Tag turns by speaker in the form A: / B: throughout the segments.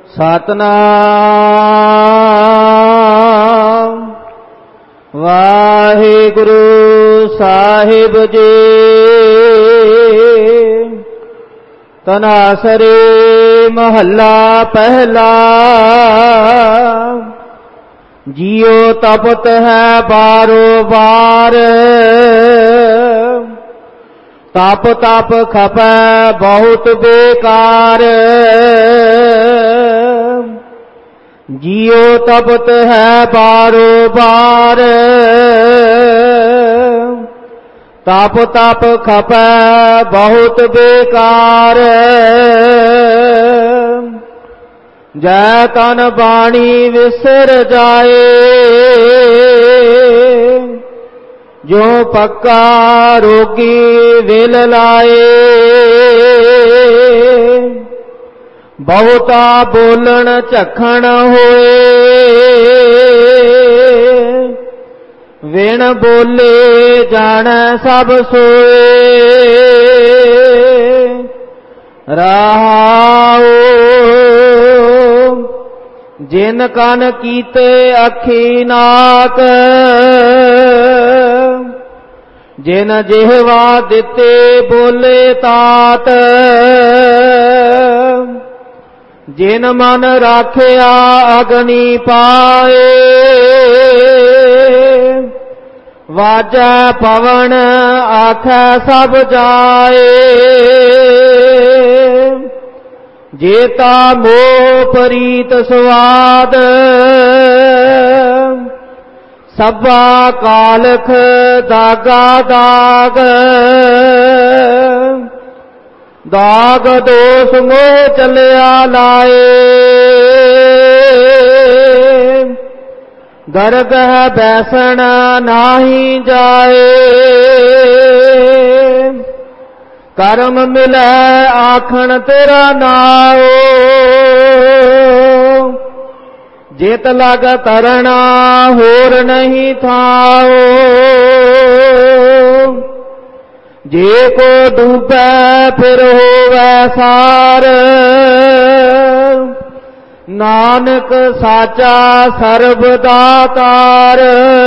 A: ਸਤਨਾਮ ਵਾਹਿਗੁਰੂ ਸਾਹਿਬ ਜੀ। ਤਨਾਸਰੇ ਮਹੱਲਾ ਪਹਿਲਾ। ਜਿਉ ਤਪਤ ਹੈ ਬਾਰੋ ਬਾਰ, ਤਪ ਤਪ ਖਪੈ ਬਹੁਤ ਬੇਕਾਰ। ਜਿਉ ਤਪਤ ਹੈ ਬਾਰੋ ਬਾਰ, ਤਪ ਤਪ ਖਪੈ ਬਹੁਤ ਬੇਕਾਰ। ਜੈ ਤਨ ਬਾਣੀ ਵਿਸਰ ਜਾਏ, ਜੋ ਪੱਕਾ ਰੋਗੀ ਵਿਲ ਲਾਏ। ਬਹੁਤਾ ਬੋਲਣ ਝਖਣ ਹੋਏ, ਵਿਣ ਬੋਲੇ ਜਾਣੈ ਸਭ ਸੋਏ। ਰਹਾਉ ਜਿਨ ਕਨ ਕੀਤੇ ਅੱਖੀ ਨਾਕ, ਜਿਨ ਜਿਹਵਾ ਦਿੱਤੇ ਬੋਲੇ ਤਾਤ। ਜਿਨ ਮਨ ਰਾਖਿਆ ਅਗਨੀ ਪਾਏ, ਵਾਜੈ ਪਵਨ ਆਖੈ ਸਭ ਜਾਏ। ਜੇਤਾ ਮੋਹ ਪ੍ਰੀਤ ਸਵਾਦ, ਸਭਾ ਕਾਲਖ ਦਾਗਾ ਦਾਗ। ਦਾਗ ਦੋਸ ਮੋਹ ਚਲਿਆ ਲਾਏ, ਗਰਗਹ ਬੈਸਣ ਨਾਹੀ ਜਾਏ। ਕਰਮ ਮਿਲੈ ਆਖਣ ਤੇਰਾ ਨਾਉ, ਜਿਤ ਲਗ ਤਰਣਾ ਹੋਰ ਨਹੀਂ ਥਾਉ। ਜੇ ਕੋ ਡੂਬੈ ਫਿਰ ਹੋਵੈ ਸਾਰ, ਨਾਨਕ ਸਾਚਾ ਸਰਬ ਦਾਤਾਰ।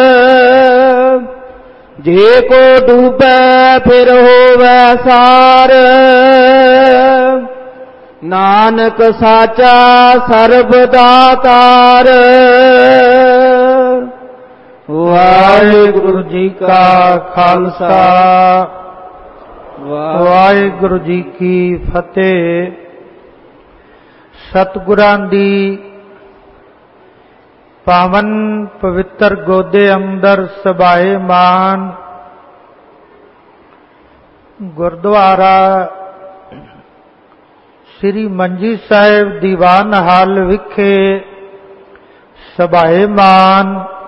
A: ਜੇ ਕੋ ਡੂਬੈ ਫਿਰ ਹੋਵੈ ਸਾਰ, ਨਾਨਕ ਸਾਚਾ ਸਰਬ ਦਾਤਾਰ।
B: ਵਾਹਿਗੁਰੂ ਜੀ ਕਾ ਖਾਲਸਾ, ਵਾਹਿਗੁਰੂ ਜੀ ਕੀ ਫਤਿਹ। ਸਤਿਗੁਰਾਂ ਦੀ ਪਾਵਨ ਪਵਿੱਤਰ ਗੋਦੇ ਅੰਦਰ ਸਭਾਏ ਮਾਨ ਗੁਰਦੁਆਰਾ ਸ੍ਰੀ ਮੰਜੀ ਸਾਹਿਬ ਦੀਵਾਨ ਹਾਲ ਵਿਖੇ ਸਭਾਏ ਮਾਨ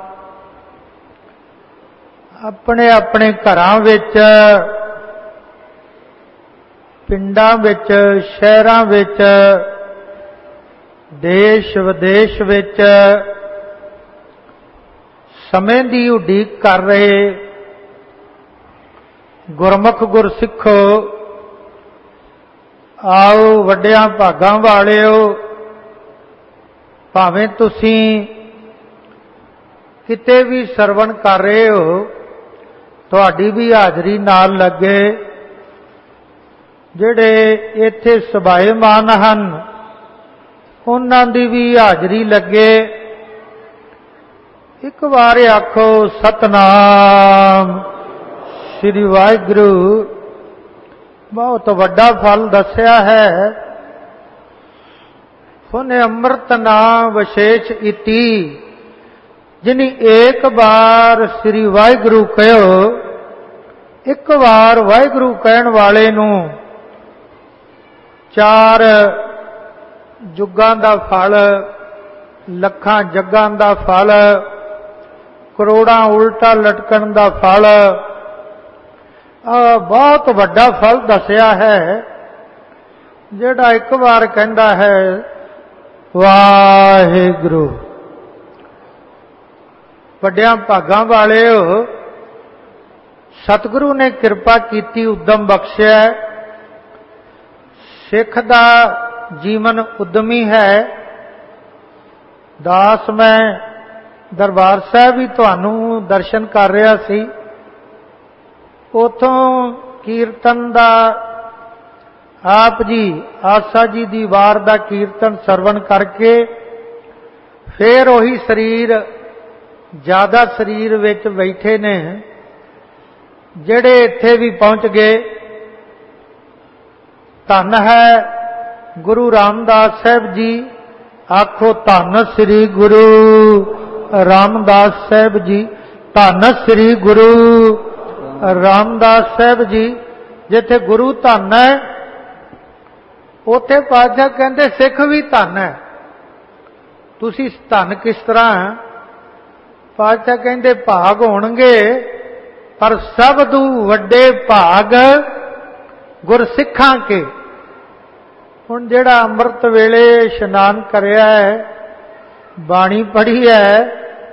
B: ਆਪਣੇ ਆਪਣੇ ਘਰਾਂ ਵਿੱਚ, ਪਿੰਡਾਂ ਵਿੱਚ, ਸ਼ਹਿਰਾਂ ਵਿੱਚ, ਦੇਸ਼ ਵਿਦੇਸ਼ ਵਿੱਚ ਸਮੇਂ ਦੀ ਉਡੀਕ ਕਰ ਰਹੇ ਗੁਰਮੁਖ ਗੁਰਸਿੱਖੋ, ਆਓ ਵੱਡਿਆਂ ਭਾਗਾਂ ਵਾਲਿਓ, ਭਾਵੇਂ ਤੁਸੀਂ ਕਿਤੇ ਵੀ ਸਰਵਣ ਕਰ ਰਹੇ ਹੋ, ਤੁਹਾਡੀ ਵੀ ਹਾਜ਼ਰੀ ਨਾਲ ਲੱਗੇ। ਜਿਹੜੇ ਇੱਥੇ ਸਭਾਏਮਾਨ ਹਨ ਉਹਨਾਂ ਦੀ ਵੀ ਹਾਜ਼ਰੀ ਲੱਗੇ। ਇੱਕ ਵਾਰ ਆਖੋ ਸਤਨਾਮ ਸ੍ਰੀ ਵਾਹਿਗੁਰੂ। ਬਹੁਤ ਵੱਡਾ ਫਲ ਦੱਸਿਆ ਹੈ। ਉਹਨੇ ਅੰਮ੍ਰਿਤ ਨਾਮ ਵਿਸ਼ੇਸ਼ ਇਤੀ, ਜਿਨੀ ਇੱਕ ਵਾਰ ਸ੍ਰੀ ਵਾਹਿਗੁਰੂ ਕਹਿਓ। ਇੱਕ ਵਾਰ ਵਾਹਿਗੁਰੂ ਕਹਿਣ ਵਾਲੇ ਨੂੰ 4 ਜੁਗਾਂ ਦਾ ਫਲ, ਲੱਖਾਂ ਜੱਗਾਂ ਦਾ ਫਲ, ਕਰੋੜਾਂ ਉਲਟਾ ਲਟਕਣ ਦਾ ਫਲ, ਬਹੁਤ ਵੱਡਾ ਫਲ ਦੱਸਿਆ ਹੈ। ਜਿਹੜਾ ਇੱਕ ਵਾਰ ਕਹਿੰਦਾ ਹੈ ਵਾਹਿਗੁਰੂ। ਵੱਡਿਆਂ ਭਾਗਾਂ ਵਾਲਿਓ, ਸਤਿਗੁਰੂ ਨੇ ਕਿਰਪਾ ਕੀਤੀ, ਉਦਮ ਬਖਸ਼ਿਆ। ਸਿੱਖ ਦਾ ਜੀਵਨ ਉਦਮੀ ਹੈ। ਦਾਸ ਮੈਂ ਦਰਬਾਰ ਸਾਹਿਬ ਵੀ ਤੁਹਾਨੂੰ ਦਰਸ਼ਨ ਕਰ ਰਿਹਾ ਸੀ। ਉਥੋਂ ਕੀਰਤਨ ਦਾ ਆਪ ਜੀ ਆਸਾ ਜੀ ਦੀ ਵਾਰ ਦਾ ਕੀਰਤਨ ਸਰਵਣ ਕਰਕੇ ਫੇਰ ਉਹੀ ਸਰੀਰ ਜ਼ਿਆਦਾ ਸਰੀਰ ਵਿੱਚ ਬੈਠੇ ਨੇ ਜਿਹੜੇ ਇੱਥੇ ਵੀ ਪਹੁੰਚ ਗਏ। ਧੰਨ ਹੈ ਗੁਰੂ ਰਾਮਦਾਸ ਸਾਹਿਬ ਜੀ। ਆਖੋ ਧੰਨ ਸ੍ਰੀ ਗੁਰੂ ਰਾਮਦਾਸ ਸਾਹਿਬ ਜੀ। ਧੰਨ ਸ੍ਰੀ ਗੁਰੂ ਰਾਮਦਾਸ ਸਾਹਿਬ ਜੀ। ਜਿੱਥੇ ਗੁਰੂ ਧੰਨ ਹੈ ਉੱਥੇ ਪਾਤਸ਼ਾਹ ਕਹਿੰਦੇ ਸਿੱਖ ਵੀ ਧੰਨ ਹੈ। ਤੁਸੀਂ ਧੰਨ ਕਿਸ ਤਰ੍ਹਾਂ? ਪਾਤਸ਼ਾਹ ਕਹਿੰਦੇ ਭਾਗ ਹੋਣਗੇ ਪਰ ਸਭ ਤੋਂ ਵੱਡੇ ਭਾਗ ਗੁਰਸਿੱਖਾਂ ਕੇ। ਹੁਣ ਜਿਹੜਾ ਅੰਮ੍ਰਿਤ ਵੇਲੇ ਇਸ਼ਨਾਨ ਕਰਿਆ ਹੈ, ਬਾਣੀ ਪੜ੍ਹੀ ਹੈ,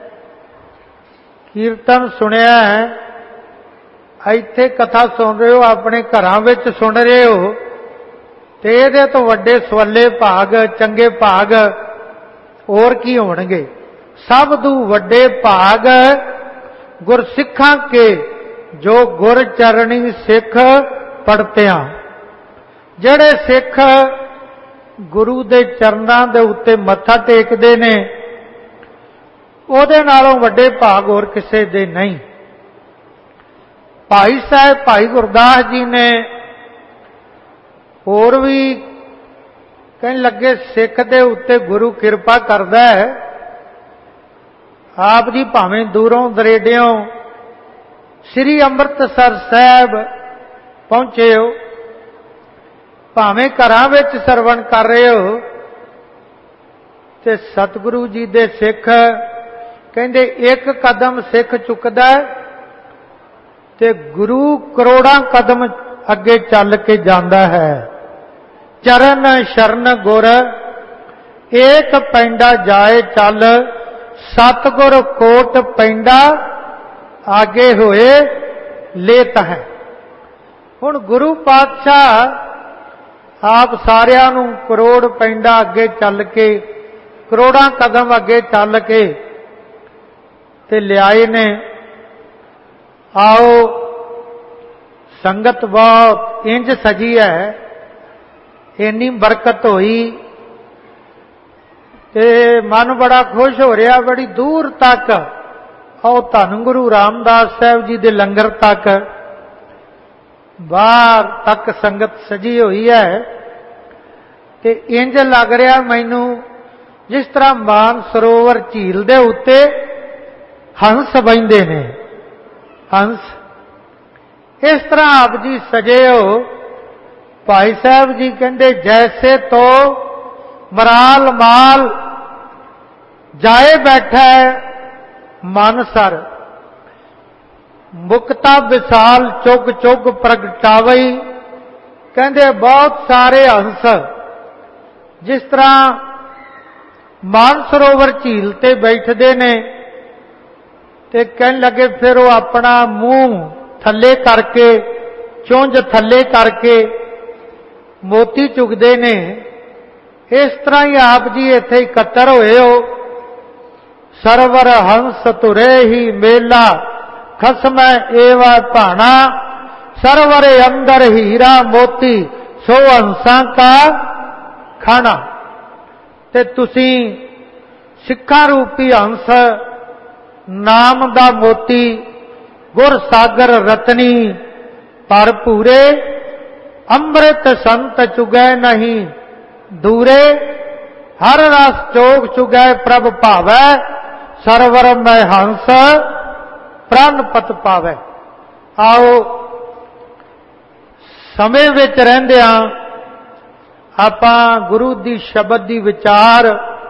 B: ਕੀਰਤਨ ਸੁਣਿਆ ਹੈ, ਇੱਥੇ ਕਥਾ ਸੁਣ ਰਹੇ ਹੋ, ਆਪਣੇ ਘਰਾਂ ਵਿੱਚ ਸੁਣ ਰਹੇ ਹੋ, ਤੇ ਇਹਦੇ ਤੋਂ ਵੱਡੇ ਸਵੱਲੇ ਭਾਗ ਚੰਗੇ ਭਾਗ ਹੋਰ ਕੀ ਹੋਣਗੇ? ਸਭ ਤੋਂ ਵੱਡੇ ਭਾਗ ਗੁਰਸਿੱਖਾਂ ਕੇ ਜੋ ਗੁਰ ਚਰਣੀ ਸਿੱਖ ਪੜਤਿਆਂ। ਜਿਹੜੇ ਸਿੱਖ ਗੁਰੂ ਦੇ ਚਰਨਾਂ ਦੇ ਉੱਤੇ ਮੱਥਾ ਟੇਕਦੇ ਨੇ ਉਹਦੇ ਨਾਲੋਂ ਵੱਡੇ ਭਾਗ ਹੋਰ ਕਿਸੇ ਦੇ ਨਹੀਂ। ਭਾਈ ਸਾਹਿਬ ਭਾਈ ਗੁਰਦਾਸ ਜੀ ਨੇ ਹੋਰ ਵੀ ਕਹਿਣ ਲੱਗੇ ਸਿੱਖ ਦੇ ਉੱਤੇ ਗੁਰੂ ਕਿਰਪਾ ਕਰਦਾ ਹੈ। ਆਪ ਜੀ ਭਾਵੇਂ ਦੂਰੋਂ ਦਰੇਡਿਓਂ ਸ੍ਰੀ ਅੰਮ੍ਰਿਤਸਰ ਸਾਹਿਬ ਪਹੁੰਚੇ ਹੋ, ਭਾਵੇਂ ਘਰਾਂ ਵਿੱਚ ਸਰਵਣ ਕਰ ਰਹੇ ਹੋ, ਤੇ ਸਤਿਗੁਰੂ ਜੀ ਦੇ ਸਿੱਖ ਕਹਿੰਦੇ ਇੱਕ ਕਦਮ ਸਿੱਖ ਚੁੱਕਦਾ ਤੇ ਗੁਰੂ ਕਰੋੜਾਂ ਕਦਮ ਅੱਗੇ ਚੱਲ ਕੇ ਜਾਂਦਾ ਹੈ। ਚਰਨ ਸ਼ਰਨ ਗੁਰ ਏਕ ਪੈਂਡਾ ਜਾਏ ਚੱਲ, ਸਤਿਗੁਰ ਕੋਟ ਪੈਂਡਾ ਆਗੇ ਹੋਏ ਲੇਤ ਹੈ। ਹੁਣ ਗੁਰੂ ਪਾਤਸ਼ਾਹ ਆਪ ਸਾਰਿਆਂ ਨੂੰ ਕਰੋੜ ਪੈਂਡਾ ਅੱਗੇ ਚੱਲ ਕੇ, ਕਰੋੜਾਂ ਕਦਮ ਅੱਗੇ ਚੱਲ ਕੇ ਤੇ ਲਿਆਏ ਨੇ। ਆਓ ਸੰਗਤ ਬਹੁਤ ਇੰਜ ਸਜੀ ਹੈ, ਇੰਨੀ ਬਰਕਤ ਹੋਈ ਤੇ ਮਨ ਬੜਾ ਖੁਸ਼ ਹੋ ਰਿਹਾ। ਬੜੀ ਦੂਰ ਤੱਕ ਆਓ ਧੰਨ ਗੁਰੂ ਰਾਮਦਾਸ ਸਾਹਿਬ ਜੀ ਦੇ ਲੰਗਰ ਤੱਕ ਬਾਹਰ ਤੱਕ ਸੰਗਤ ਸਜੀ ਹੋਈ ਹੈ ਤੇ ਇੰਜ ਲੱਗ ਰਿਹਾ ਮੈਨੂੰ ਜਿਸ ਤਰ੍ਹਾਂ ਮਾਨ ਸਰੋਵਰ ਝੀਲ ਦੇ ਉੱਤੇ ਹੰਸ ਬੈਠਦੇ ਨੇ। ਹੰਸ ਇਸ ਤਰ੍ਹਾਂ ਆਪ ਜੀ ਸਜੇ ਹੋ। ਭਾਈ ਸਾਹਿਬ ਜੀ ਕਹਿੰਦੇ ਜੈਸੇ ਤੋ ਮਰਾਲ ਮਾਲ ਜਾਏ ਬੈਠਾ ਮਨ ਸਰ, ਮੁਕਤਾ ਵਿਸਾਲ ਚੁਗ ਚੁਗ ਪ੍ਰਗਟਾਵਈ। ਕਹਿੰਦੇ ਬਹੁਤ ਸਾਰੇ ਹੰਸ ਜਿਸ ਤਰ੍ਹਾਂ ਮਾਨ ਸਰੋਵਰ ਝੀਲ ਤੇ ਬੈਠਦੇ ਨੇ ਤੇ ਕਹਿਣ ਲੱਗੇ ਫਿਰ ਉਹ ਆਪਣਾ ਮੂੰਹ ਥੱਲੇ ਕਰਕੇ, ਚੁੰਝ ਥੱਲੇ ਕਰਕੇ ਮੋਤੀ ਚੁਗਦੇ ਨੇ। ਇਸ ਤਰ੍ਹਾਂ ਹੀ ਆਪ ਜੀ ਇੱਥੇ ਇਕੱਤਰ ਹੋਏ ਹੋ। ਸਰਵਰ ਹੰਸ ਤੁਰੇ ਹੀ ਮੇਲਾ, ਖਸਮੈ ਏਵਾ ਭਾਣਾ, ਸਰਵਰ ਅੰਦਰ ਹੀਰਾ ਮੋਤੀ, ਸੋ ਹੰਸਾਂ ਕਾ ਖਾਣਾ। ਤੇ ਤੁਸੀਂ ਸਿੱਖਾਂ ਰੂਪੀ ਹੰਸ, ਨਾਮ ਦਾ ਮੋਤੀ, ਗੁਰ ਸਾਗਰ ਰਤਨੀ ਭਰਪੂਰੇ, ਅੰਮ੍ਰਿਤ ਸੰਤ ਚੁਗੈ ਨਹੀਂ ਦੂਰੇ, ਹਰ ਰਸ ਚੋਗ ਚੁਗੈ ਪ੍ਰਭ ਭਾਵੈ, ਸਰਵਰ ਮੈਂ ਹੰਸ ਪ੍ਰਣ ਪਤ ਪਾਵੈ। ਆਓ ਸਮੇਂ ਵਿੱਚ ਰਹਿੰਦਿਆਂ ਆਪਾਂ ਗੁਰੂ ਦੀ ਸ਼ਬਦ ਦੀ ਵਿਚਾਰ,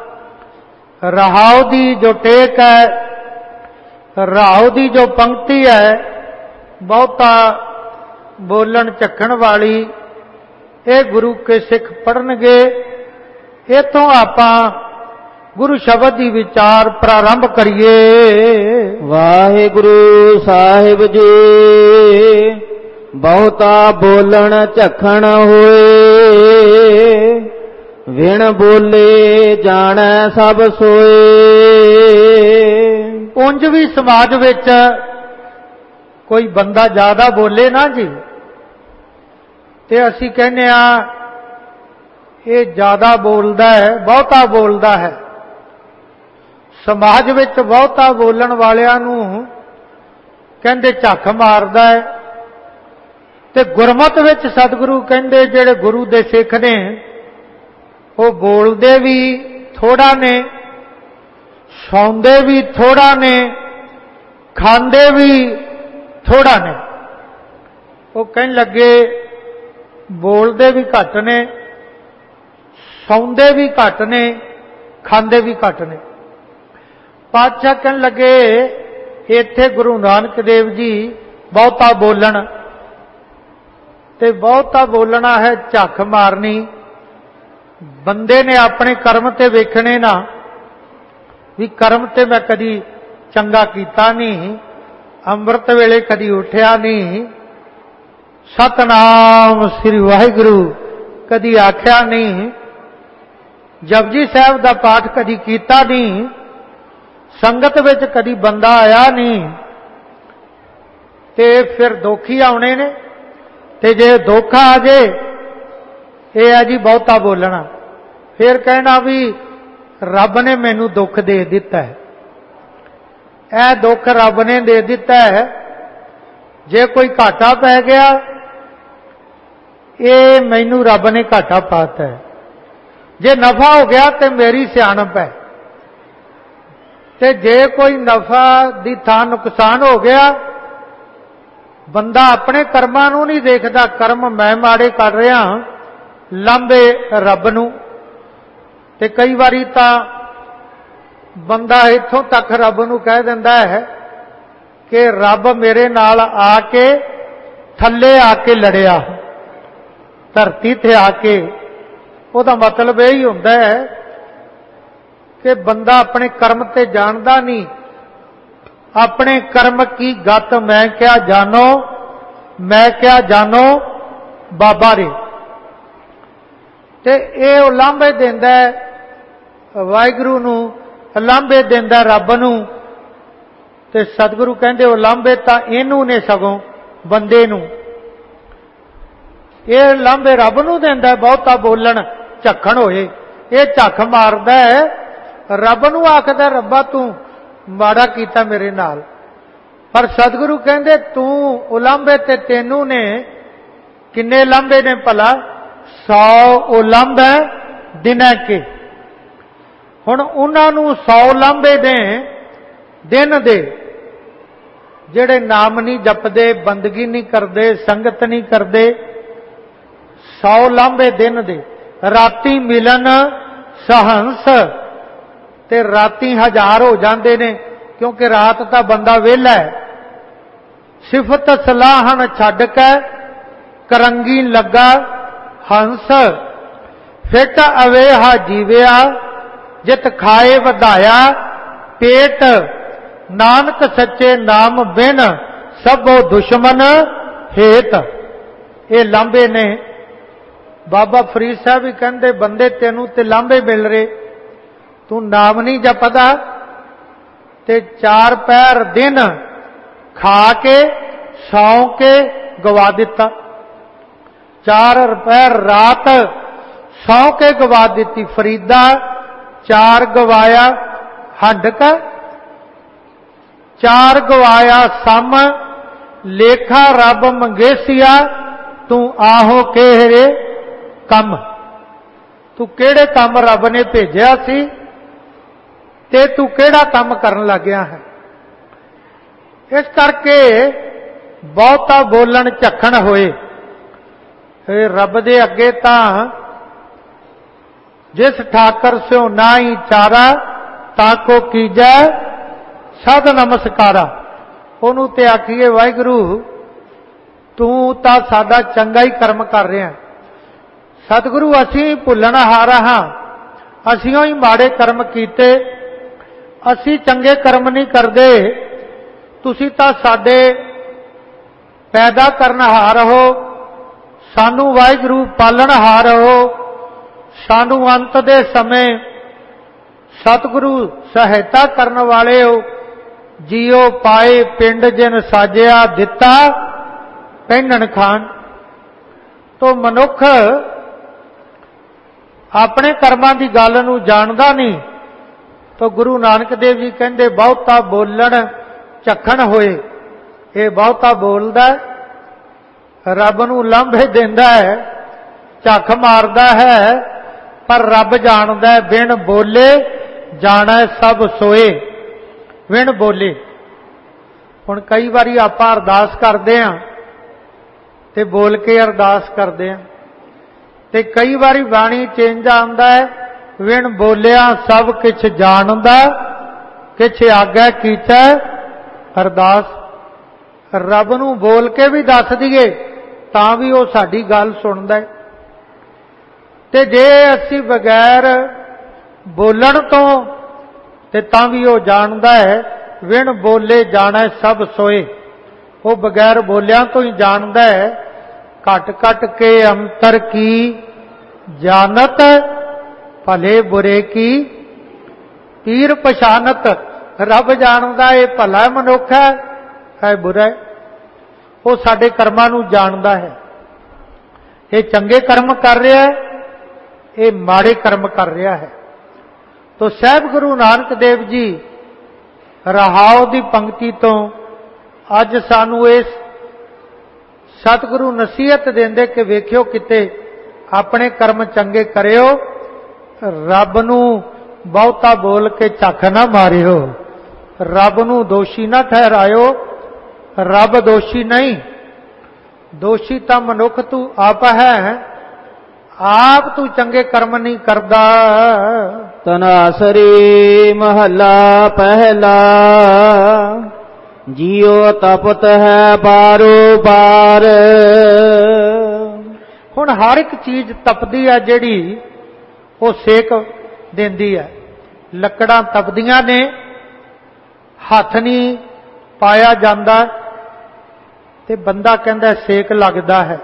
B: ਰਹਾਉ ਦੀ ਜੋ ਟੇਕ ਹੈ, ਰਹਾਉ ਦੀ ਜੋ ਪੰਕਤੀ ਹੈ, ਬਹੁਤਾ ਬੋਲਣ ਝੱਕਣ ਵਾਲੀ, ਇਹ ਗੁਰੂ ਕੇ ਸਿੱਖ ਪੜ੍ਹਨਗੇ। ਇਥੋਂ ਆਪਾਂ ਗੁਰੂ ਸ਼ਬਦ ਦੀ ਵਿਚਾਰ ਪ੍ਰਾਰੰਭ ਕਰੀਏ।
A: ਵਾਹਿਗੁਰੂ ਸਾਹਿਬ ਜੀ ਬਹੁਤਾ ਬੋਲਣ ਝੱਖਣ ਹੋਏ, ਵਿਣ ਬੋਲੇ ਜਾਣੈ ਸਭ ਸੋਏ।
B: ਉਂਝ ਵੀ ਸਮਾਜ ਵਿੱਚ ਕੋਈ ਬੰਦਾ ਜ਼ਿਆਦਾ ਬੋਲੇ ਨਾ ਜੀ, ਤੇ ਅਸੀਂ ਕਹਿੰਦੇ ਆ ਇਹ ਜ਼ਿਆਦਾ ਬੋਲਦਾ ਹੈ, ਬਹੁਤਾ ਬੋਲਦਾ ਹੈ। ਸਮਾਜ ਵਿੱਚ ਬਹੁਤਾ ਬੋਲਣ ਵਾਲਿਆਂ ਨੂੰ ਕਹਿੰਦੇ ਝੱਖ ਮਾਰਦਾ ਹੈ। ਤੇ ਗੁਰਮਤਿ ਵਿੱਚ ਸਤਿਗੁਰੂ ਕਹਿੰਦੇ ਜਿਹੜੇ ਗੁਰੂ ਦੇ ਸਿੱਖ ਨੇ ਉਹ ਬੋਲਦੇ ਵੀ ਥੋੜਾ ਨੇ, ਸੌਂਦੇ ਵੀ ਥੋੜਾ ਨੇ, ਖਾਂਦੇ ਵੀ ਥੋੜਾ ਨੇ। ਉਹ ਕਹਿਣ ਲੱਗੇ ਬੋਲਦੇ ਵੀ ਘੱਟ ਨੇ, ਸੌਂਦੇ ਵੀ ਘੱਟ ਨੇ, ਖਾਂਦੇ ਵੀ ਘੱਟ ਨੇ। ਪਾਤਸ਼ਾਹ ਕਹਿਣ ਲੱਗੇ ਇੱਥੇ ਗੁਰੂ ਨਾਨਕ ਦੇਵ ਜੀ ਬਹੁਤਾ ਬੋਲਣ, ਤੇ ਬਹੁਤਾ ਬੋਲਣਾ ਹੈ ਝੱਖ ਮਾਰਨੀ। ਬੰਦੇ ਨੇ ਆਪਣੇ ਕਰਮ ਤੇ ਵੇਖਣੇ ਨਾ, ਵੀ ਕਰਮ ਤੇ ਮੈਂ ਕਦੀ ਚੰਗਾ ਕੀਤਾ ਨਹੀਂ, ਅੰਮ੍ਰਿਤ ਵੇਲੇ ਕਦੀ ਉੱਠਿਆ ਨਹੀਂ, ਸਤਨਾਮ ਸ੍ਰੀ ਵਾਹਿਗੁਰੂ ਕਦੀ ਆਖਿਆ ਨਹੀਂ, ਜਪਜੀ ਸਾਹਿਬ ਦਾ ਪਾਠ ਕਦੀ ਕੀਤਾ ਨਹੀਂ, ਸੰਗਤ ਵਿੱਚ ਕਦੀ ਬੰਦਾ ਆਇਆ ਨਹੀਂ, ਤੇ ਫਿਰ ਦੁੱਖ ਹੀ ਆਉਣੇ ਨੇ। ਤੇ ਜੇ ਦੁੱਖ ਆ ਜੇ ਇਹ ਹੈ ਜੀ ਬਹੁਤਾ ਬੋਲਣਾ। ਫਿਰ ਕਹਿਣਾ ਵੀ ਰੱਬ ਨੇ ਮੈਨੂੰ ਦੁੱਖ ਦੇ ਦਿੱਤਾ ਹੈ, ਇਹ ਦੁੱਖ ਰੱਬ ਨੇ ਦੇ ਦਿੱਤਾ ਹੈ। ਜੇ ਕੋਈ ਘਾਟਾ ਪੈ ਗਿਆ ਇਹ ਮੈਨੂੰ ਰੱਬ ਨੇ ਘਾਟਾ ਪਾਤਾ ਹੈ, ਜੇ ਨਫਾ ਹੋ ਗਿਆ ਤੇ ਮੇਰੀ ਸਿਆਣਪ ਹੈ, ਤੇ ਜੇ ਕੋਈ ਨਫਾ ਦੀ ਥਾਂ ਨੁਕਸਾਨ ਹੋ ਗਿਆ, ਬੰਦਾ ਆਪਣੇ ਕਰਮਾਂ ਨੂੰ ਨਹੀਂ ਦੇਖਦਾ, ਕਰਮ ਮੈਂ ਮਾੜੇ ਕਰ ਰਿਹਾ, ਲਾਂਭੇ ਰੱਬ ਨੂੰ। ਤੇ ਕਈ ਵਾਰੀ ਤਾਂ ਬੰਦਾ ਇੱਥੋਂ ਤੱਕ ਰੱਬ ਨੂੰ ਕਹਿ ਦਿੰਦਾ ਹੈ ਕਿ ਰੱਬ ਮੇਰੇ ਨਾਲ ਆ ਕੇ ਥੱਲੇ ਆ ਕੇ ਲੜਿਆ, ਧਰਤੀ ਤੇ ਆ ਕੇ। ਉਹਦਾ ਮਤਲਬ ਇਹ ਹੀ ਹੁੰਦਾ ਹੈ ਕਿ ਬੰਦਾ ਆਪਣੇ ਕਰਮ ਤੇ ਜਾਣਦਾ ਨਹੀਂ, ਆਪਣੇ ਕਰਮ ਕੀ ਗਤ ਮੈਂ ਕਿਆ ਜਾਨੋ, ਮੈਂ ਕਿਆ ਜਾਨੋ ਬਾਬਾ ਰੇ। ਤੇ ਇਹ ਉਲਾਂਭੇ ਦਿੰਦਾ ਵਾਹਿਗੁਰੂ ਨੂੰ, ਉਲਾਂਭੇ ਦਿੰਦਾ ਰੱਬ ਨੂੰ। ਤੇ ਸਤਿਗੁਰੂ ਕਹਿੰਦੇ ਉਲਾਂਭੇ ਤਾਂ ਇਹਨੂੰ ਨੇ ਸਗੋਂ ਬੰਦੇ ਨੂੰ, ਇਹ ਉਲਾਂਭੇ ਰੱਬ ਨੂੰ ਦਿੰਦਾ। ਬਹੁਤਾ ਬੋਲਣ ਝੱਖਣ ਹੋਏ ਇਹ ਝੱਖ ਮਾਰਦਾ ਹੈ, ਰੱਬ ਨੂੰ ਆਖਦਾ ਰੱਬਾ ਤੂੰ ਮਾੜਾ ਕੀਤਾ ਮੇਰੇ ਨਾਲ। ਪਰ ਸਤਿਗੁਰੂ ਕਹਿੰਦੇ ਤੂੰ ਉਲਾਂਭੇ ਤੇ ਤੈਨੂੰ ਨੇ ਕਿੰਨੇ ਲਾਂਭੇ ਨੇ ਭਲਾ, 100 ਉਲਾਂਭੇ ਦਿਨਾਂ ਕੇ। ਹੁਣ ਉਹਨਾਂ ਨੂੰ 100 ਲਾਂਭੇ ਨੇ ਦਿਨ ਦੇ, ਜਿਹੜੇ ਨਾਮ ਨਹੀਂ ਜਪਦੇ, ਬੰਦਗੀ ਨਹੀਂ ਕਰਦੇ, ਸੰਗਤ ਨਹੀਂ ਕਰਦੇ। 100 ਲਾਂਭੇ ਦਿਨ ਦੇ। ਰਾਤੀ ਮਿਲਨ ਸਹੰਸ, ਤੇ ਰਾਤੀ 1000 ਹੋ ਜਾਂਦੇ ਨੇ, ਕਿਉਂਕਿ ਰਾਤ ਤਾਂ ਬੰਦਾ ਵਿਹਲਾ ਹੈ। ਸਿਫਤ ਸਲਾਹਣ ਛੱਡ ਕੇ ਕਰੰਗੀ ਲੱਗਾ ਹੰਸ, ਫਿਟ ਅਵੇਹਾ ਜੀਵਿਆ ਜਿਤ ਖਾਏ ਵਧਾਇਆ ਪੇਟ। ਨਾਨਕ ਸੱਚੇ ਨਾਮ ਬਿਨ ਸਭੋ ਦੁਸ਼ਮਨ ਹੇਤ। ਇਹ ਲਾਂਭੇ ਨੇ। ਬਾਬਾ ਫਰੀਦ ਸਾਹਿਬ ਵੀ ਕਹਿੰਦੇ ਬੰਦੇ ਤੈਨੂੰ ਤੇ ਲਾਂਭੇ ਮਿਲ ਰਹੇ, ਤੂੰ ਨਾਮ ਨਹੀਂ ਜਪਦਾ ਤੇ 4 ਪਹਿਰ ਦਿਨ ਖਾ ਕੇ ਸੌਂ ਕੇ ਗਵਾ ਦਿੱਤਾ, 4 ਪਹਿਰ ਰਾਤ ਸੌਂ ਕੇ ਗਵਾ ਦਿੱਤੀ। ਫਰੀਦਾ 4 ਗਵਾਇਆ ਹੰਡਕ, 4 ਗਵਾਇਆ ਸਮ ਲੇਖਾ ਰੱਬ ਮੰਗੇਸੀਆ। ਤੂੰ ਆਹੋ ਕਿਹੜੇ ਕੰਮ, ਤੂੰ ਕਿਹੜੇ ਕੰਮ ਰੱਬ ਨੇ ਭੇਜਿਆ ਸੀ ਤੇ ਤੂੰ ਕਿਹੜਾ ਕੰਮ ਕਰਨ ਲੱਗਿਆ ਹੈ। ਇਸ ਕਰਕੇ ਬਹੁਤਾ ਬੋਲਣ ਝੱਖਣ ਹੋਏ ਰੱਬ ਦੇ ਅੱਗੇ ਤਾਂ ਜਿਸ ਠਾਕਰ ਸਿਓ ਨਾਹੀ ਚਾਰਾ ਤਾਂ ਕੋ ਕੀਜੈ ਸਦ ਨਮਸਕਾਰਾ। ਉਹਨੂੰ ਤੇ ਆਖੀਏ ਵਾਹਿਗੁਰੂ ਤੂੰ ਤਾਂ ਸਾਡਾ ਚੰਗਾ ਹੀ ਕਰਮ ਕਰ ਰਿਹਾ। ਸਤਿਗੁਰੂ ਅਸੀਂ ਭੁੱਲਣਹਾਰ ਹਾਂ, ਅਸੀਂ ਹੀ ਮਾੜੇ ਕਰਮ ਕੀਤੇ, ਅਸੀਂ ਚੰਗੇ ਕਰਮ ਨਹੀਂ ਕਰਦੇ। ਤੁਸੀਂ ਤਾਂ ਸਾਡੇ ਪੈਦਾ ਕਰਨਹਾਰ ਹੋ, ਸਾਨੂੰ ਵਾਹਿਗੁਰੂ ਪਾਲਣਹਾਰ ਹੋ, सानू अंत दे समय सतगुरु सहायता करन वाले हो। जियो पाए पिंड जिन साजिया दिता पहनन खान। तो मनुख अपने कर्मां की गल नूं जानदा नहीं। तो गुरु नानक देव जी कहंदे बहुता बोलण झखण होए। ये बहुता बोलदा रब नूं लांभे देंदा है, झख मारदा है, पर रब जानदा है। बिन बोले जाना सब सोए। बिन बोले हुण कई बारी आपां अरदास करदे हां ते बोल के अरदास करदे हां, ते कई बारी बाणी चेंज आंदा है बिन बोलिया सब किछ जानदा किछ आगे कीता अरदास। रब नूं बोल के भी दस दईए तां भी वो साडी गल सुणदा है। ते जे असीं बगैर बोलण तो ते तां भी वो जानदा है। बिन बोले जाना सब सोए। वो बगैर बोलिया तो ही जानदा है। घट घट के अंतर की जानत भले बुरे की पीर पछानत। रब जानदा ये भला मनुख है बुरा है। वो साडे कर्मां नूं जानदा है। ये चंगे कर्म कर रहा है, ये माड़े कर्म कर रहा है। तो साहिब गुरु नानक देव जी रहाओ दी पंक्ति तो अज सानू इस सतगुरु नसीहत देंदे कि वेखियो किते अपने कर्म चंगे करियो, रब नूं बहुता बोल के झक ना मारियो, रब नूं दोषी ना ठहरायो। रब दोषी नहीं, दोषी तो मनुख तू आप है। आप तू चंगे कर्म नहीं करदा।
A: तनासरी महला पहला जियो तपत है बारो बार।
B: हुण हर एक चीज तपदी है जिहड़ी वो सेक देंदी है। लकड़ां तपदियां ने, हथ नहीं पाया जांदा ते बंदा कहंदा सेक लगदा है।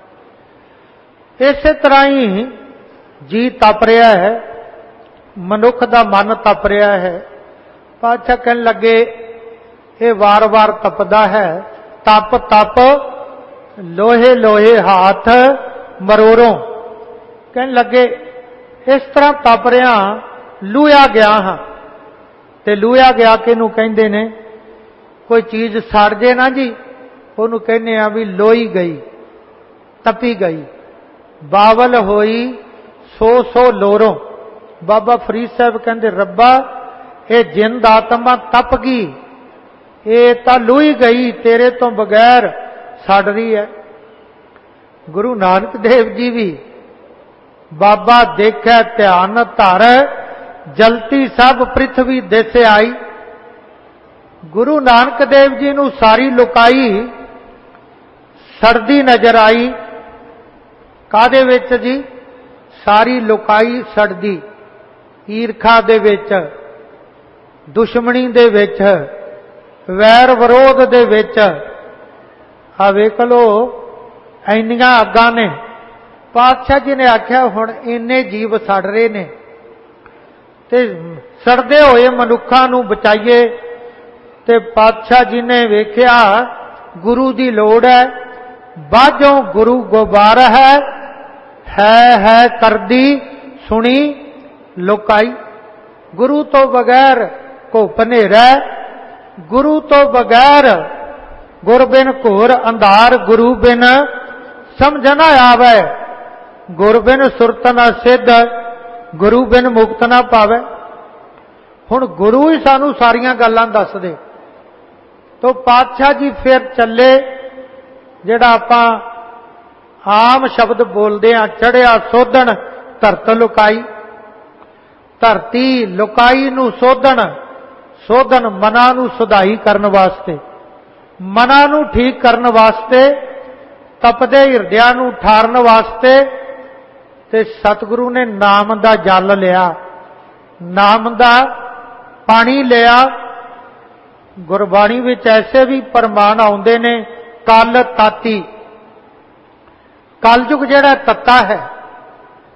B: इस तरह ही जी तप रहा है, मनुख का मन तप रहा है। पातशाह कहन लगे ये वार वार तपदा है। तप तप लोहे लोहे हाथ मरोरों। कहन लगे इस तरह तप रहा लूया गया हाँ। ते लूया गया किनू कहंदे ने? कोई चीज सड़ जे ना जी उन्होंने कहने आ भी लोई गई, तपी गई। बावल होई सो सो लोरों। बाबा फरीद साहब कहते रब्बा ये जिंद आत्मा तप गई, ये तो लुई गई, तेरे तो बगैर सड़ रही है। गुरु नानक देव जी भी बाबा देखे ध्यान धर जलती सब पृथ्वी देसे आई। गुरु नानक देव जी नू सारी लुकाई सड़दी नजर आई। कादे विच जी? सारी लुकाई सड़दी, ईरखा दे विच, दुश्मनी दे विच, वैर विरोध दे विच। आ वेख लो इन्नियां अग्गां ने। पातशाह जी ने आख्या हुण इन्ने जीव सड़ रहे ने ते सड़दे होए मनुखां नूं बचाइए। ते पातशाह जी ने वेख्या गुरु दी लोड़ है। बाजों गुरु गोबार है करदी सुनी लुकाई। गुरु तो बगैर घुप नेरा, गुरु तो बगैर गुर बिन घोर अंधार। गुरु बिन समझ ना आवे, गुर बिन सुरत न सिद्ध, गुरु बिन मुक्त ना पावे। हुण गुरु ही सानू सारियां गल्लां दस दे। तो पातशाह जी फिर चले जिहड़ा आपां आम शब्द बोलते हैं चढ़िया सोधन धरत लुकाई। धरती लुकाई नू सोधन, सोधन मना नू सुधाई करने वास्ते, मना नू ठीक करने वास्ते, तपदे हिरदियां नू ठारन वास्ते। ते सतगुरु ने नाम दा जल लिया, नाम दा पानी लिया। गुरबाणी विच ऐसे भी प्रमाण आउंदे ने कल ताती। कलयुग जिहड़ा तत्ता है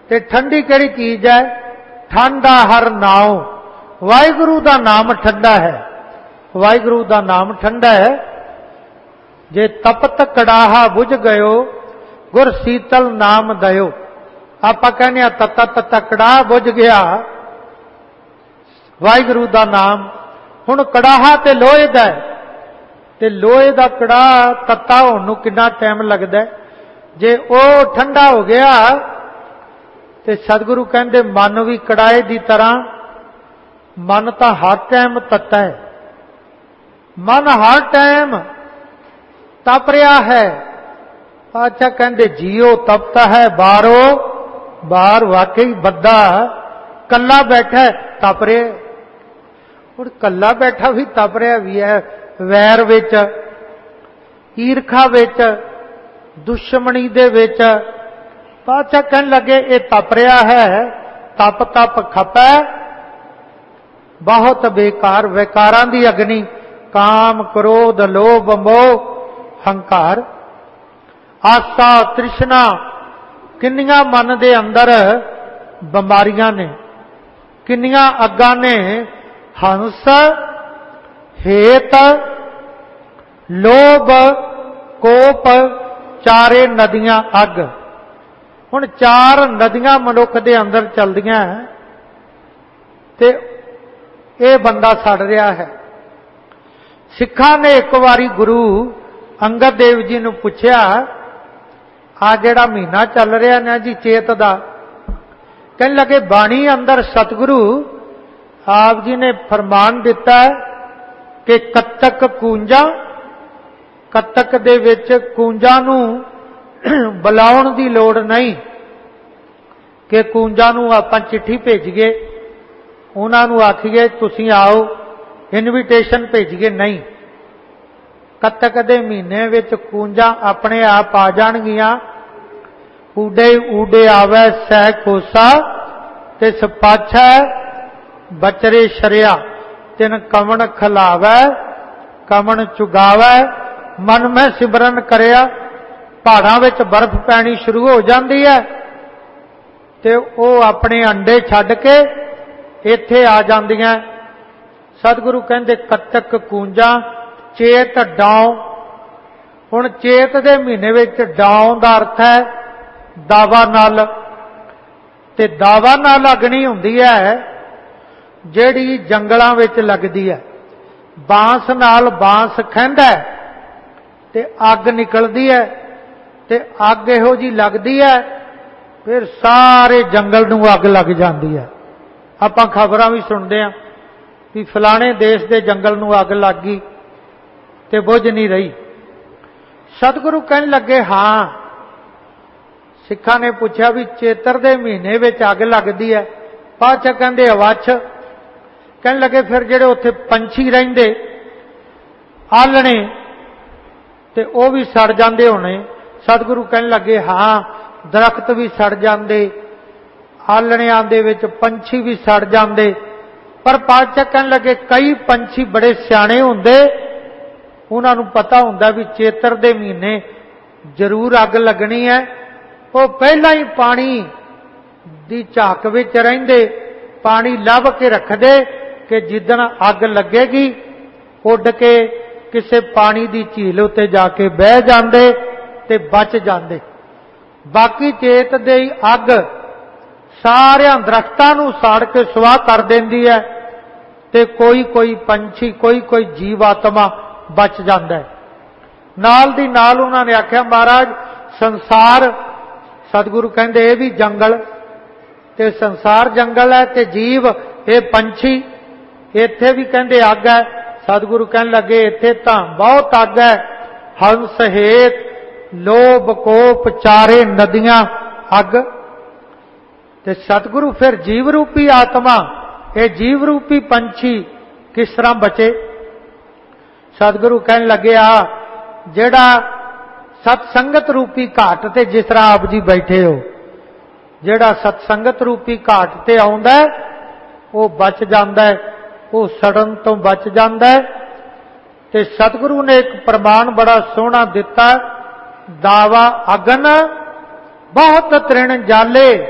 B: ते ठंडी किहड़ी चीज है? ठंडा हर नाव। वाहिगुरु का नाम ठंडा है, वाहिगुरु का नाम ठंडा है। जे तपत कड़ाहा बुझ गयो, गुर शीतल नाम दयो। आपां कहने तत्ता तत्ता कड़ाह बुझ गया, वाहिगुरु का नाम। हुण कड़ाहा ते लोहे दा है, ते लोहे का कड़ाह तत्ता होण नूं कितना टाइम लगदा है। जे वो ठंडा हो गया ते सतगुरु कहंदे मन भी कड़ाहे की तरह, मन तो हर टाइम तत्ता है, मन हर टाइम तप रहा है। पातशाह कहंदे जियो तपता है बारो बार। वाकई बंदा कला बैठा है तप रहा, और कला बैठा भी तप रहा भी है। वैर विच, ईरखा विच, दुश्मनी दे विच। पातशाह कहन लगे ये तप रहा है। तप तप खपै बहुत बेकार। विकारां दी अग्नि, काम क्रोध लोभ मोह हंकार, आसा तृष्णा, किन्नियां मन दे अंदर बीमारियां ने, किन्नियां अग्गां ने। हंस हेत लोभ कोप चारे नदियां अग। हुण चार नदियां मनुख दे अंदर चलदियां ते ये बंदा सड़ रहा है। सिखा ने एक बारी गुरु अंगद देव जी नूं पुछया, आ जिहड़ा महीना चल रहा ना जी चेत दा, कहने लगे बाणी अंदर सतगुरु आप जी ने फरमान दिता है कि कत्तक कूंजा, कत्तक दे विच कूंजा नूं बुलाउण दी लोड़ नहीं कि कूंजा नूं आपां चिट्ठी भेजीए, उन्हां नूं आखीए तुसीं आओ, इनविटेशन भेजीए, नहीं। कत्तक दे महीने विच कूंजा अपने आप आ जाणगियां। ऊडे ऊडे आवे सह कोसा, ते सपाछै बचरे शरिया। तिन कमन खिलावै कमन चुगावै, मन में सिमरन करिया। पहाड़ां विच बर्फ पैनी शुरू हो जाती है ते वो अपने अंडे छड्ड के इत्थे आ जांदियां। सतगुरु कहंदे कत्तक कूंजा चेत डाउ। हुण चेत दे महीने विच डाउ दा अर्थ है दावा नाल, ते दावा नाल अग्नि हुंदी है जिहड़ी जंगलां विच लगदी है। बांस नाल बांस खैंदा ते अग निकलदी है, ते अग इहो जी लगदी है फिर सारे जंगल नूं अग लग जाती है। आपां खबरां भी सुणदे हां कि फलाणे देश दे जंगल नूं अग लग गई ते बुझ नहीं रही। सतगुरु कहन लगे हाँ। सिखा ने पूछा भी चेतर दे महीने विच अग लगदी है। पातशाह कहंदे अवछ। कहन लगे फिर जिहड़े उत्थे पंछी रहिंदे आलणे ते वो भी सड़ जांदे होणे। सतगुरु कहन लगे हाँ, दरख्त भी सड़ जांदे, आलणियां दे विच पंछी भी सड़ जांदे। पर पातशाह कहन लगे कई पंछी बड़े सियाणे हुंदे, उन्हां नूं पता हुंदा भी चेतर दे महीने जरूर अग लगनी है। वो पहला ही पानी दी झाक विच रहिंदे, पानी लभ के रखदे कि जिदन अग लगेगी उड़ के किसे पानी दी झील उत्ते जाके बह जांदे ते बच जांदे। बाकी चेत दे अग सारियां दरख्तां नूं साड़ के सुआह कर देंदी है ते कोई कोई पंछी कोई कोई जीव आत्मा बच जाता है। नाल दी नाल उन्होंने आख्या महाराज संसार, सतगुरु कहंदे ये भी जंगल ते संसार जंगल है ते जीव ये पंछी, इत्थे भी कहंदे अग है। सतगुरु कहन लगे इत्थे तां बहुत अग है। हंस हेत लोभ कोप चारे नदियां अग। ते सतगुरु फिर जीव रूपी आत्मा, ये जीव रूपी पंछी किस तरह बचे? सतगुरु कहन लगे आ जेड़ा सतसंगत रूपी घाट ते जिस तरह आप जी बैठे हो, जेड़ा सतसंगत रूपी घाट ते आउंदा है वो बच जांदा है, वो सड़न तो बच जांदा है। ते सतगुरु ने एक प्रमाण बड़ा सोहना दिता, दावा अगन बहुत तृण जाले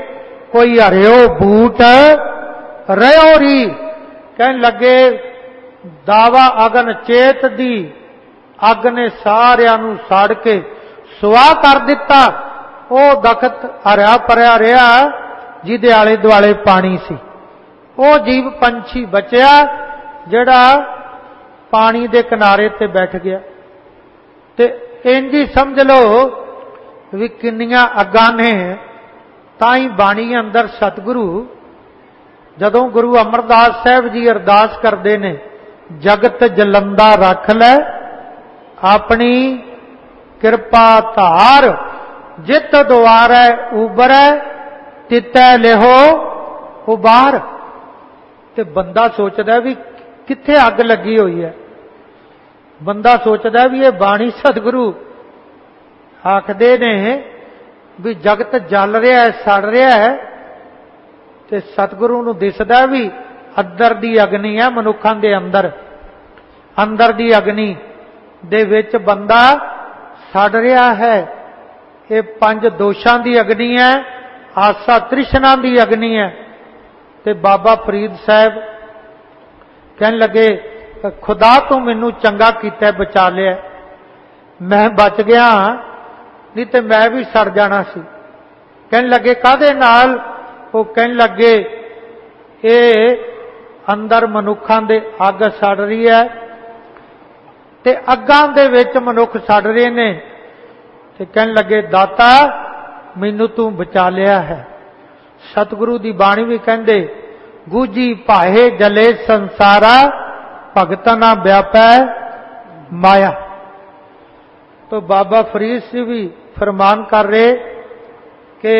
B: कोई हरियो बूट रहो री। कहन लगे दावा अगन चेत दी अग ने सारिया नूं साड़ के सुआह कर दिता। वो दखत हरिया भरिया रहा जिहदे आले दुआले पानी सी। वो जीव पंछी बचिया जिहड़ा पानी दे किनारे ते बैठ गया। ते इंज ही समझ लो भी किन्नियां अग्गां ने। ताई बाणी अंदर सतगुरु जदों गुरु अमरदास साहब जी अरदास करते ने, जगत जलंदा रख लै अपनी कृपा धार, जित द्वारै उबरै तितै लिहो उबार। ते बंदा सोचदा भी कित्थे अग लगी हुई है। बंदा सोचदा भी ये बाणी सतगुरु आखदे ने भी जगत जल रहा है, सड़ रहा है। ते सतगुरु नूं दिसदा भी अंदर दी अग्नि है मनुखां दे अंदर, अंदर दी अग्नि दे विच बंदा सड़ रहा है। ये 5 दोषां दी अग्नि है, आसा तृष्णा दी अग्नि है। ते बाबा फरीद साहब कहन लगे खुदा तू मैनू चंगा कीता बचा लिया, मैं बच गया, नहीं तो मैं भी सड़ जाना सी। कहन लगे काहदे नाल? वो कहन लगे ये अंदर मनुखां दे अग सड़ रही है ते अग्गां दे विच मनुख सड़ रहे ने। ते कहन लगे दाता मैनू तू बचा लिया है। सतगुरु दी बाणी भी कहंदे गूंजी भाए जले संसारा भगत ना व्यापै माया। तो बाबा फरीद सिंह भी फरमान कर रहे कि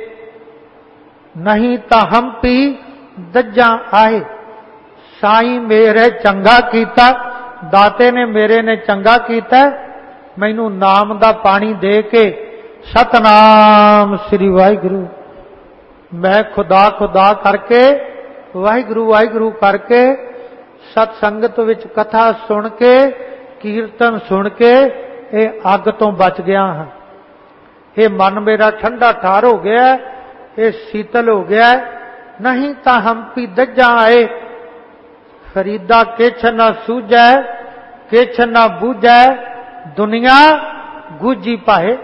B: नहीं ता हम पी दज्जा आए, साईं मेरे चंगा कीता, दाते ने मेरे ने चंगा कीता, मैनू नाम दा पानी दे के सतनाम श्री वाहिगुरु। मैं खुदा खुदा करके वाहिगुरु वाहिगुरु करके सत्संगत विच कथा सुन के कीर्तन सुन के ये अग तो बच गया हाँ। ये मन मेरा ठंडा ठार हो गया, ये शीतल हो गया। नहीं तो हम पी दज्जा आए, फरीदा किछ न सूझै किछ न बूझै, दुनिया गूजी पाए।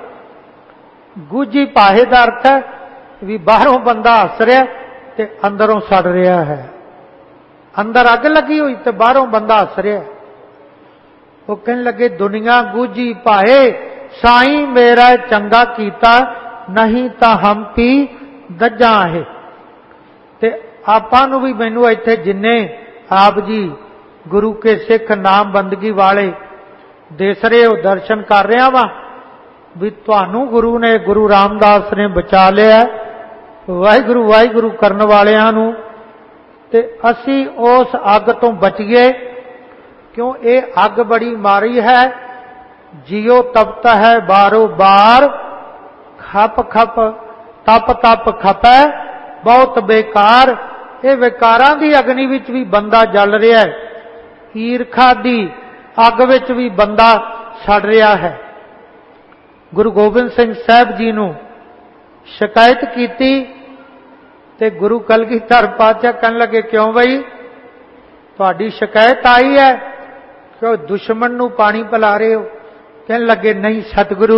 B: गूजी पाए का अर्थ है भी बाहरों बंदा हस रहा ते अंदरों सड़ रहा है। अंदर अग लगी हुई तो बाहरों बंदा हस रहा है। वो कहने लगे दुनिया गूजी पाए, साईं मेरा चंगा कीता, नहीं तो हम पी दज्जा है। ते आपां नूं भी मैनू इत्थे जिन्ने आप जी गुरु के सिख नाम बंदगी वाले दिस रहे हो, दर्शन कर रहा वा भी तुहानू गुरु ने, गुरु रामदास ने बचा लिया। वाहिगुरु वाहिगुरु करन वालियां नूं ते असी उस अग तो बचिए, क्यों ये अग बड़ी मारी है। जियो तपत है बारो बार, खप खप तप तप खपै बहुत बेकार। ये विकारां दी अग्नि विच भी बंदा जल रहा है, ईरखा दी अग विच भी बंदा सड़ रहा है। गुरु गोबिंद सिंह साहब जी नूं शिकायत की ते गुरु कलगीधर पातशाह कहन लगे क्यों बई तुहाडी शिकायत आई है, क्यों दुश्मन नूं पानी पिला रहे हो? कहन लगे नहीं सतगुरु,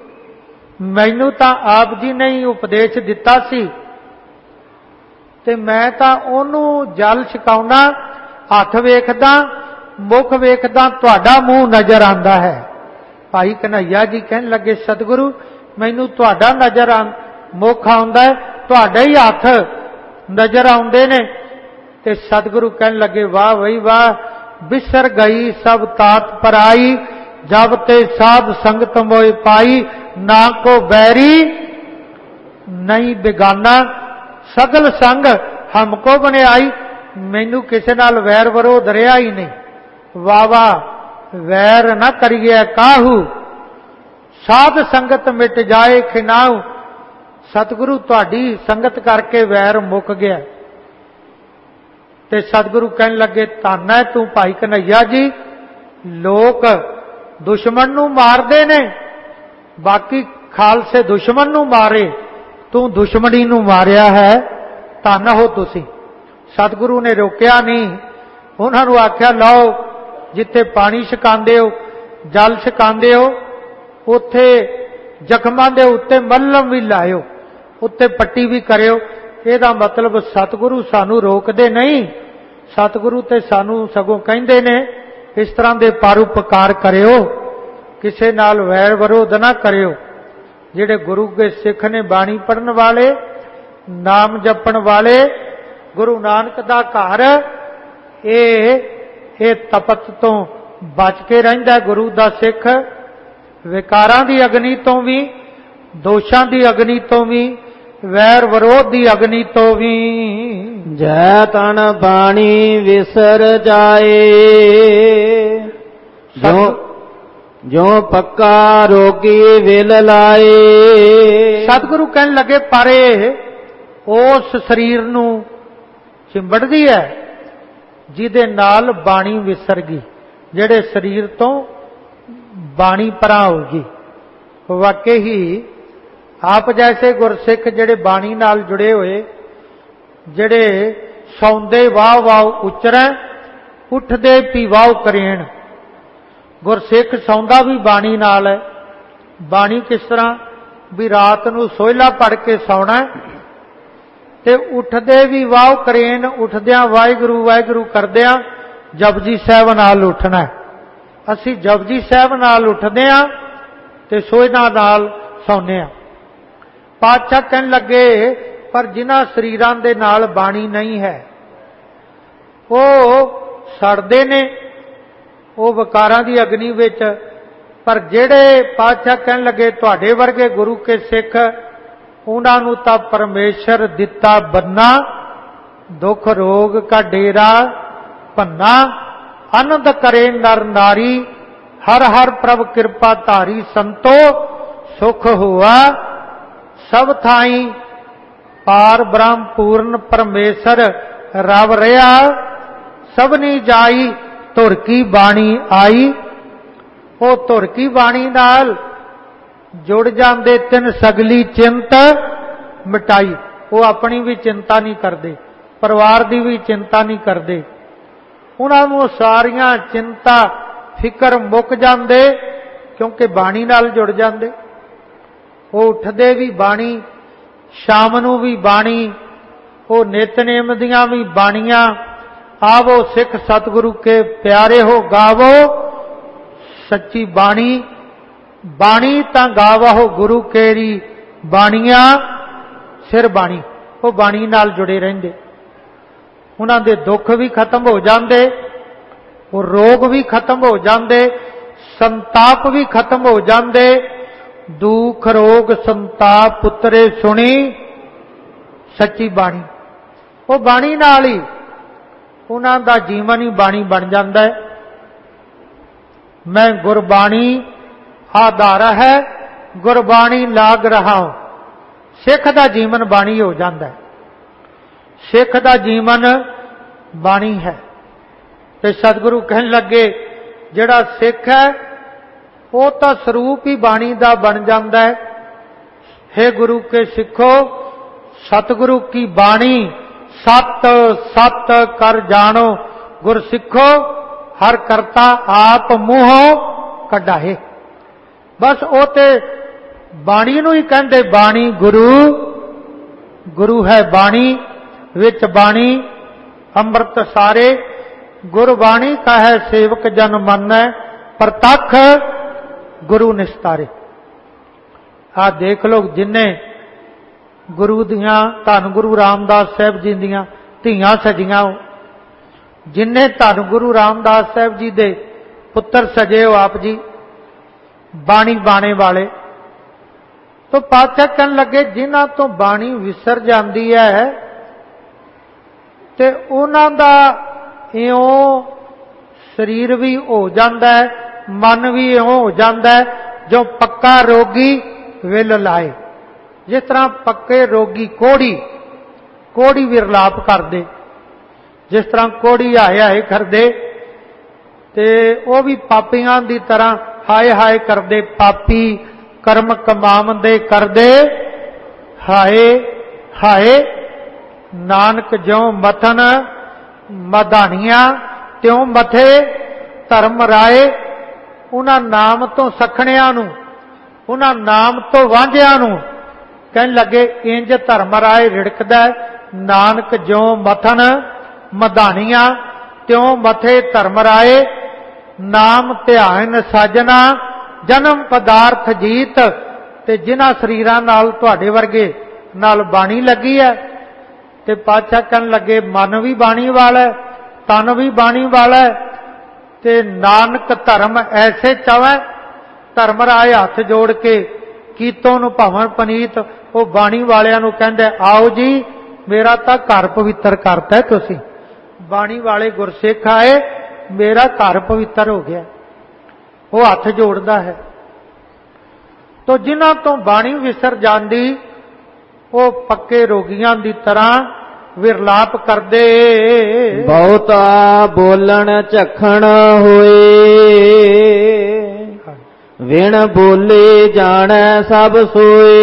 B: मैनू तां आप जी ने ही उपदेश दिता सी ते मैं तां ओनूं जल छकाउणा, हथ वेखदा मुख वेखदा तुहाडा मूँह नजर आंदा है। भाई कन्हैया जी कहन लगे सतगुरु मैनू तुहाडा नजर मुख आउंदा है, तुहाडे ही हथ नजर आउंदे ने। ते सतगुरु कहन लगे वाह वही वाह, बिसर गई सब तात पराई, जब ते साध संगत मोय पाई, ना को बैरी नहीं बेगाना, सगल संग हमको बनियाई। मैनू किसे नाल वैर विरोध रहा ही नहीं। वाह वाह वैर न करिए काहू, साध संगत मिट जाए खिनाऊ। सतगुरु तुहाडी संगत करके वैर मुक गया। ते सतगुरु कहन लगे धन है तू भाई कन्हैया जी, लोग दुश्मन नूं मारदे ने, बाकी खालसे दुश्मन नूं मारे, ਤੂੰ ਦੁਸ਼ਮਣੀ ਨੂੰ ਮਾਰਿਆ ਹੈ, ਧੰਨ ਹੋ ਤੁਸੀਂ। ਸਤਿਗੁਰੂ ਨੇ ਰੋਕਿਆ ਨਹੀਂ, ਉਹਨਾਂ ਨੂੰ ਆਖਿਆ ਲਓ ਜਿੱਥੇ ਪਾਣੀ ਛਕਾਉਂਦੇ ਹੋ, ਜਲ ਛਕਾਉਂਦੇ ਹੋ, ਉੱਥੇ ਜ਼ਖਮਾਂ ਦੇ ਉੱਤੇ ਮੱਲਮ ਵੀ ਲਾਇਓ, ਉੱਤੇ ਪੱਟੀ ਵੀ ਕਰਿਓ। ਇਹਦਾ ਮਤਲਬ ਸਤਿਗੁਰੂ ਸਾਨੂੰ ਰੋਕਦੇ ਨਹੀਂ, ਸਤਿਗੁਰੂ ਤੇ ਸਾਨੂੰ ਸਗੋਂ ਕਹਿੰਦੇ ਨੇ ਇਸ ਤਰ੍ਹਾਂ ਦੇ ਪਰਉਪਕਾਰ ਕਰਿਓ, ਕਿਸੇ ਨਾਲ ਵੈਰ ਵਿਰੋਧ ਨਾ ਕਰਿਓ। ਜਿਹੜੇ ਗੁਰੂ ਕੇ ਸਿੱਖ ਨੇ, ਬਾਣੀ ਪੜ੍ਹਨ ਵਾਲੇ, ਨਾਮ ਜਪਣ ਵਾਲੇ, ਗੁਰੂ ਨਾਨਕ ਦਾ ਘਰ, ਇਹ ਤਪਤ ਤੋਂ ਬਚ ਕੇ ਰਹਿੰਦਾ ਗੁਰੂ ਦਾ ਸਿੱਖ, ਵਿਕਾਰਾਂ ਦੀ ਅਗਨੀ ਤੋਂ ਵੀ, ਦੋਸ਼ਾਂ ਦੀ ਅਗਨੀ ਤੋਂ ਵੀ, ਵੈਰ ਵਿਰੋਧ ਦੀ ਅਗਨੀ ਤੋਂ ਵੀ।
A: ਜੈ ਤਨ ਬਾਣੀ ਵਿਸਰ ਜਾਏ, ਜੋ ਪੱਕਾ ਰੋਗੀ ਵਿਲ ਲਾਏ।
B: ਸਤਿਗੁਰੂ ਕਹਿਣ ਲੱਗੇ ਪਰ ਇਹ ਉਸ ਸਰੀਰ ਨੂੰ ਚਿੰਬੜਦੀ ਹੈ ਜਿਹਦੇ ਨਾਲ ਬਾਣੀ ਵਿਸਰ ਗਈ, ਜਿਹੜੇ ਸਰੀਰ ਤੋਂ ਬਾਣੀ ਪਰਾਂ ਹੋ ਗਈ। ਵਾਕਈ ਹੀ ਆਪ ਜੈਸੇ ਗੁਰਸਿੱਖ ਜਿਹੜੇ ਬਾਣੀ ਨਾਲ ਜੁੜੇ ਹੋਏ, ਜਿਹੜੇ ਸੌਂਦੇ ਵਾਹ ਵਾਹ ਉਚਰੈ, ਉੱਠਦੇ ਪੀ ਵਾਹ ਕਰੇਣ। ਗੁਰਸਿੱਖ ਸੌਂਦਾ ਵੀ ਬਾਣੀ ਨਾਲ ਹੈ। ਬਾਣੀ ਕਿਸ ਤਰ੍ਹਾਂ ਵੀ ਰਾਤ ਨੂੰ ਸੋਹਿਲਾ ਪੜ ਕੇ ਸੌਣਾ, ਤੇ ਉੱਠਦੇ ਵੀ ਵਾਹ ਕਰੇਣ, ਉੱਠਦਿਆਂ ਵਾਹਿਗੁਰੂ ਵਾਹਿਗੁਰੂ ਕਰਦਿਆਂ ਜਪਜੀ ਸਾਹਿਬ ਨਾਲ ਉੱਠਣਾ। ਅਸੀਂ ਜਪਜੀ ਸਾਹਿਬ ਨਾਲ ਉੱਠਦੇ ਹਾਂ ਤੇ ਸੋਹਿਲਾ ਨਾਲ ਸੌਂਦੇ ਹਾਂ। ਪਾਤਸ਼ਾਹ ਕਹਿਣ ਲੱਗੇ ਪਰ ਜਿਨ੍ਹਾਂ ਸਰੀਰਾਂ ਦੇ ਨਾਲ ਬਾਣੀ ਨਹੀਂ ਹੈ ਉਹ ਸੜਦੇ ਨੇ, ਉਹ ਵਿਕਾਰਾਂ ਦੀ ਅਗਨੀ ਵਿੱਚ। ਪਰ ਜਿਹੜੇ ਪਾਤਸ਼ਾਹ ਕਹਿਣ ਲੱਗੇ ਤੁਹਾਡੇ ਵਰਗੇ ਗੁਰੂ ਕੇ ਸਿੱਖ, ਉਹਨਾਂ ਨੂੰ ਤਾਂ ਪਰਮੇਸ਼ਰ ਦਿੱਤਾ ਬੰਨਾ, ਦੁੱਖ ਰੋਗ ਕਾ ਡੇਰਾ ਭੰਨਾ, ਆਨੰਦ ਕਰੇ ਨਰ ਨਾਰੀ, ਹਰ ਹਰ ਪ੍ਰਭ ਕਿਰਪਾ ਧਾਰੀ, ਸੰਤੋ ਸੁਖ ਹੁਆ ਸਭ ਥਾਈ, ਪਾਰ ਬ੍ਰਹਮ ਪੂਰਨ ਪਰਮੇਸ਼ਰ ਰਵ ਰਿਹਾ, ਸਭਨੀ ਜਾਈ ਧੁਰ ਕੀ ਬਾਣੀ ਆਈ। ਉਹ ਧੁਰ ਕੀ ਬਾਣੀ ਨਾਲ ਜੁੜ ਜਾਂਦੇ, ਤਿੰਨ ਸਗਲੀ ਚਿੰਤ ਮਿਟਾਈ। ਉਹ ਆਪਣੀ ਵੀ ਚਿੰਤਾ ਨਹੀਂ ਕਰਦੇ, ਪਰਿਵਾਰ ਦੀ ਵੀ ਚਿੰਤਾ ਨਹੀਂ ਕਰਦੇ, ਉਹਨਾਂ ਨੂੰ ਸਾਰੀਆਂ ਚਿੰਤਾ ਫਿਕਰ ਮੁੱਕ ਜਾਂਦੇ ਕਿਉਂਕਿ ਬਾਣੀ ਨਾਲ ਜੁੜ ਜਾਂਦੇ। ਉਹ ਉੱਠਦੇ ਵੀ ਬਾਣੀ, ਸ਼ਾਮ ਨੂੰ ਵੀ ਬਾਣੀ, ਉਹ ਨਿਤਨੇਮ ਦੀਆਂ ਵੀ ਬਾਣੀਆਂ। ਆਵੋ ਸਿੱਖ ਸਤਿਗੁਰੂ ਕੇ ਪਿਆਰੇ ਹੋ, ਗਾਵੋ ਸੱਚੀ ਬਾਣੀ, ਬਾਣੀ ਤਾਂ ਗਾਵੋ ਗੁਰੂ ਕੇਰੀ ਬਾਣੀਆਂ ਸਿਰ ਬਾਣੀ। ਉਹ ਬਾਣੀ ਨਾਲ ਜੁੜੇ ਰਹਿੰਦੇ, ਉਹਨਾਂ ਦੇ ਦੁੱਖ ਵੀ ਖਤਮ ਹੋ ਜਾਂਦੇ, ਉਹ ਰੋਗ ਵੀ ਖਤਮ ਹੋ ਜਾਂਦੇ, ਸੰਤਾਪ ਵੀ ਖਤਮ ਹੋ ਜਾਂਦੇ। ਦੁੱਖ ਰੋਗ ਸੰਤਾਪ ਪੁੱਤਰੇ ਸੁਣੀ ਸੱਚੀ ਬਾਣੀ। ਉਹ ਬਾਣੀ ਨਾਲ ਹੀ ਉਹਨਾਂ ਦਾ ਜੀਵਨ ਹੀ ਬਾਣੀ ਬਣ ਜਾਂਦਾ ਹੈ। ਮੈਂ ਗੁਰਬਾਣੀ ਆਧਾਰ ਹੈ, ਗੁਰਬਾਣੀ ਲਾਗ ਰਹਾ ਹੂੰ। ਸਿੱਖ ਦਾ ਜੀਵਨ ਬਾਣੀ ਹੋ ਜਾਂਦਾ ਹੈ, ਸਿੱਖ ਦਾ ਜੀਵਨ ਬਾਣੀ ਹੈ। ਤੇ ਸਤਿਗੁਰੂ ਕਹਿਣ ਲੱਗੇ ਜਿਹੜਾ ਸਿੱਖ ਹੈ ਉਹ ਤਾਂ ਸਰੂਪ ਹੀ ਬਾਣੀ ਦਾ ਬਣ ਜਾਂਦਾ ਹੈ। हे ਗੁਰੂ ਕੇ ਸਿੱਖੋ, ਸਤਿਗੁਰੂ ਕੀ ਬਾਣੀ ਸਤ ਸਤ ਕਰ ਜਾਣੋ, ਗੁਰ ਸਿੱਖੋ ਹਰ ਕਰਤਾ ਆਪ ਮੂੰਹੋਂ ਕੱਢਾਏ। ਬਸ ਉਹ ਤੇ ਬਾਣੀ ਨੂੰ ਹੀ ਕਹਿੰਦੇ ਬਾਣੀ ਗੁਰੂ, ਗੁਰੂ ਹੈ ਬਾਣੀ, ਵਿੱਚ ਬਾਣੀ ਅੰਮ੍ਰਿਤ ਸਾਰੇ। ਗੁਰਬਾਣੀ ਕਹੈ ਸੇਵਕ ਜਨ ਮੰਨੈ, ਪ੍ਰਤੱਖ ਗੁਰੂ ਨਿਸਤਾਰੇ। ਆ ਦੇਖ ਲੋ ਜਿੰਨੇ ਗੁਰੂ ਦੀਆਂ, ਧੰਨ ਗੁਰੂ ਰਾਮਦਾਸ ਸਾਹਿਬ ਜੀ ਦੀਆਂ ਧੀਆਂ ਸਜੀਆਂ, ਜਿੰਨੇ ਧੰਨ ਗੁਰੂ ਰਾਮਦਾਸ ਸਾਹਿਬ ਜੀ ਦੇ ਪੁੱਤਰ ਸਜੇ ਹੋ ਆਪ ਜੀ, ਬਾਣੀ ਬਾਣੇ ਵਾਲੇ। तो पातशाह कहन लगे जिन्हां तो बाणी विसर जाती है ते उन्हां दा इउं शरीर भी हो जाता है, मन भी इउं हो जाता है जो पक्का रोगी विल लाए। जिस तरह पक्के रोगी कोड़ी कोड़ी विरलाप करदे, जिस तरह कोड़ी हाय हाय करदे ते वो भी पापियां दी तरह हाय हाय करदे, पापी कर्म कमावंदे करदे ਹਾਏ ਹਾਏ ਨਾਨਕ ਜਿਉ ਮਥਨ ਮਧਾਣੀਆਂ ਤਿਉ ਮਥੇ ਧਰਮ ਰਾਏ। ਉਹਨਾਂ ਨਾਮ ਤੋਂ ਸਖਣਿਆਂ ਨੂੰ, ਉਹਨਾਂ ਨਾਮ ਤੋਂ ਵਾਂਝਿਆਂ ਨੂੰ ਕਹਿਣ ਲੱਗੇ ਇੰਜ ਧਰਮ ਰਾਏ ਰਿੜਕਦਾ, ਨਾਨਕ ਜਿਉ ਮਥਨ ਮਧਾਣੀਆਂ ਤਿਉ ਮਥੇ ਧਰਮ ਰਾਏ। ਨਾਮ ਧਿਆਨ ਸਾਜਨਾ ਜਨਮ ਪਦਾਰਥ ਜੀਤ। ਤੇ ਜਿਨ੍ਹਾਂ ਸਰੀਰਾਂ ਨਾਲ ਤੁਹਾਡੇ ਵਰਗੇ ਨਾਲ ਬਾਣੀ ਲੱਗੀ ਹੈ, ਤੇ ਪਾਤਸ਼ਾਹ ਕਹਿਣ ਲੱਗੇ ਮਨ ਵੀ ਬਾਣੀ ਵਾਲਾ, ਤਨ ਵੀ ਬਾਣੀ ਵਾਲਾ, ਤੇ ਨਾਨਕ ਧਰਮ ਐਸੇ ਚਾਵੈ। ਧਰਮ ਰਾਏ ਹੱਥ ਜੋੜ ਕੇ ਕੀਤੋਂ ਨੂੰ ਭਾਵਨ ਪਨੀਤ, ਉਹ ਬਾਣੀ ਵਾਲਿਆਂ ਨੂੰ ਕਹਿੰਦੇ ਆਓ ਜੀ ਮੇਰਾ ਤਾਂ ਘਰ ਪਵਿੱਤਰ ਕਰਤਾ ਤੁਸੀਂ। ਬਾਣੀ ਵਾਲੇ ਗੁਰਸਿੱਖ ਆਏ, ਮੇਰਾ ਘਰ ਪਵਿੱਤਰ ਹੋ ਗਿਆ। ਉਹ ਹੱਥ ਜੋੜਦਾ ਹੈ। ਤੋ ਜਿਨ੍ਹਾਂ ਤੋਂ ਬਾਣੀ ਵਿਸਰ ਜਾਂਦੀ, ਉਹ ਪੱਕੇ ਰੋਗੀਆਂ ਦੀ ਤਰ੍ਹਾਂ ਵਿਰਲਾਪ ਕਰਦੇ।
A: ਬਹੁਤਾ ਬੋਲਣ ਝਖਣ ਹੋਏ, ਵਿਣ ਬੋਲੇ ਜਾਣੈ ਸਭ ਸੋਏ।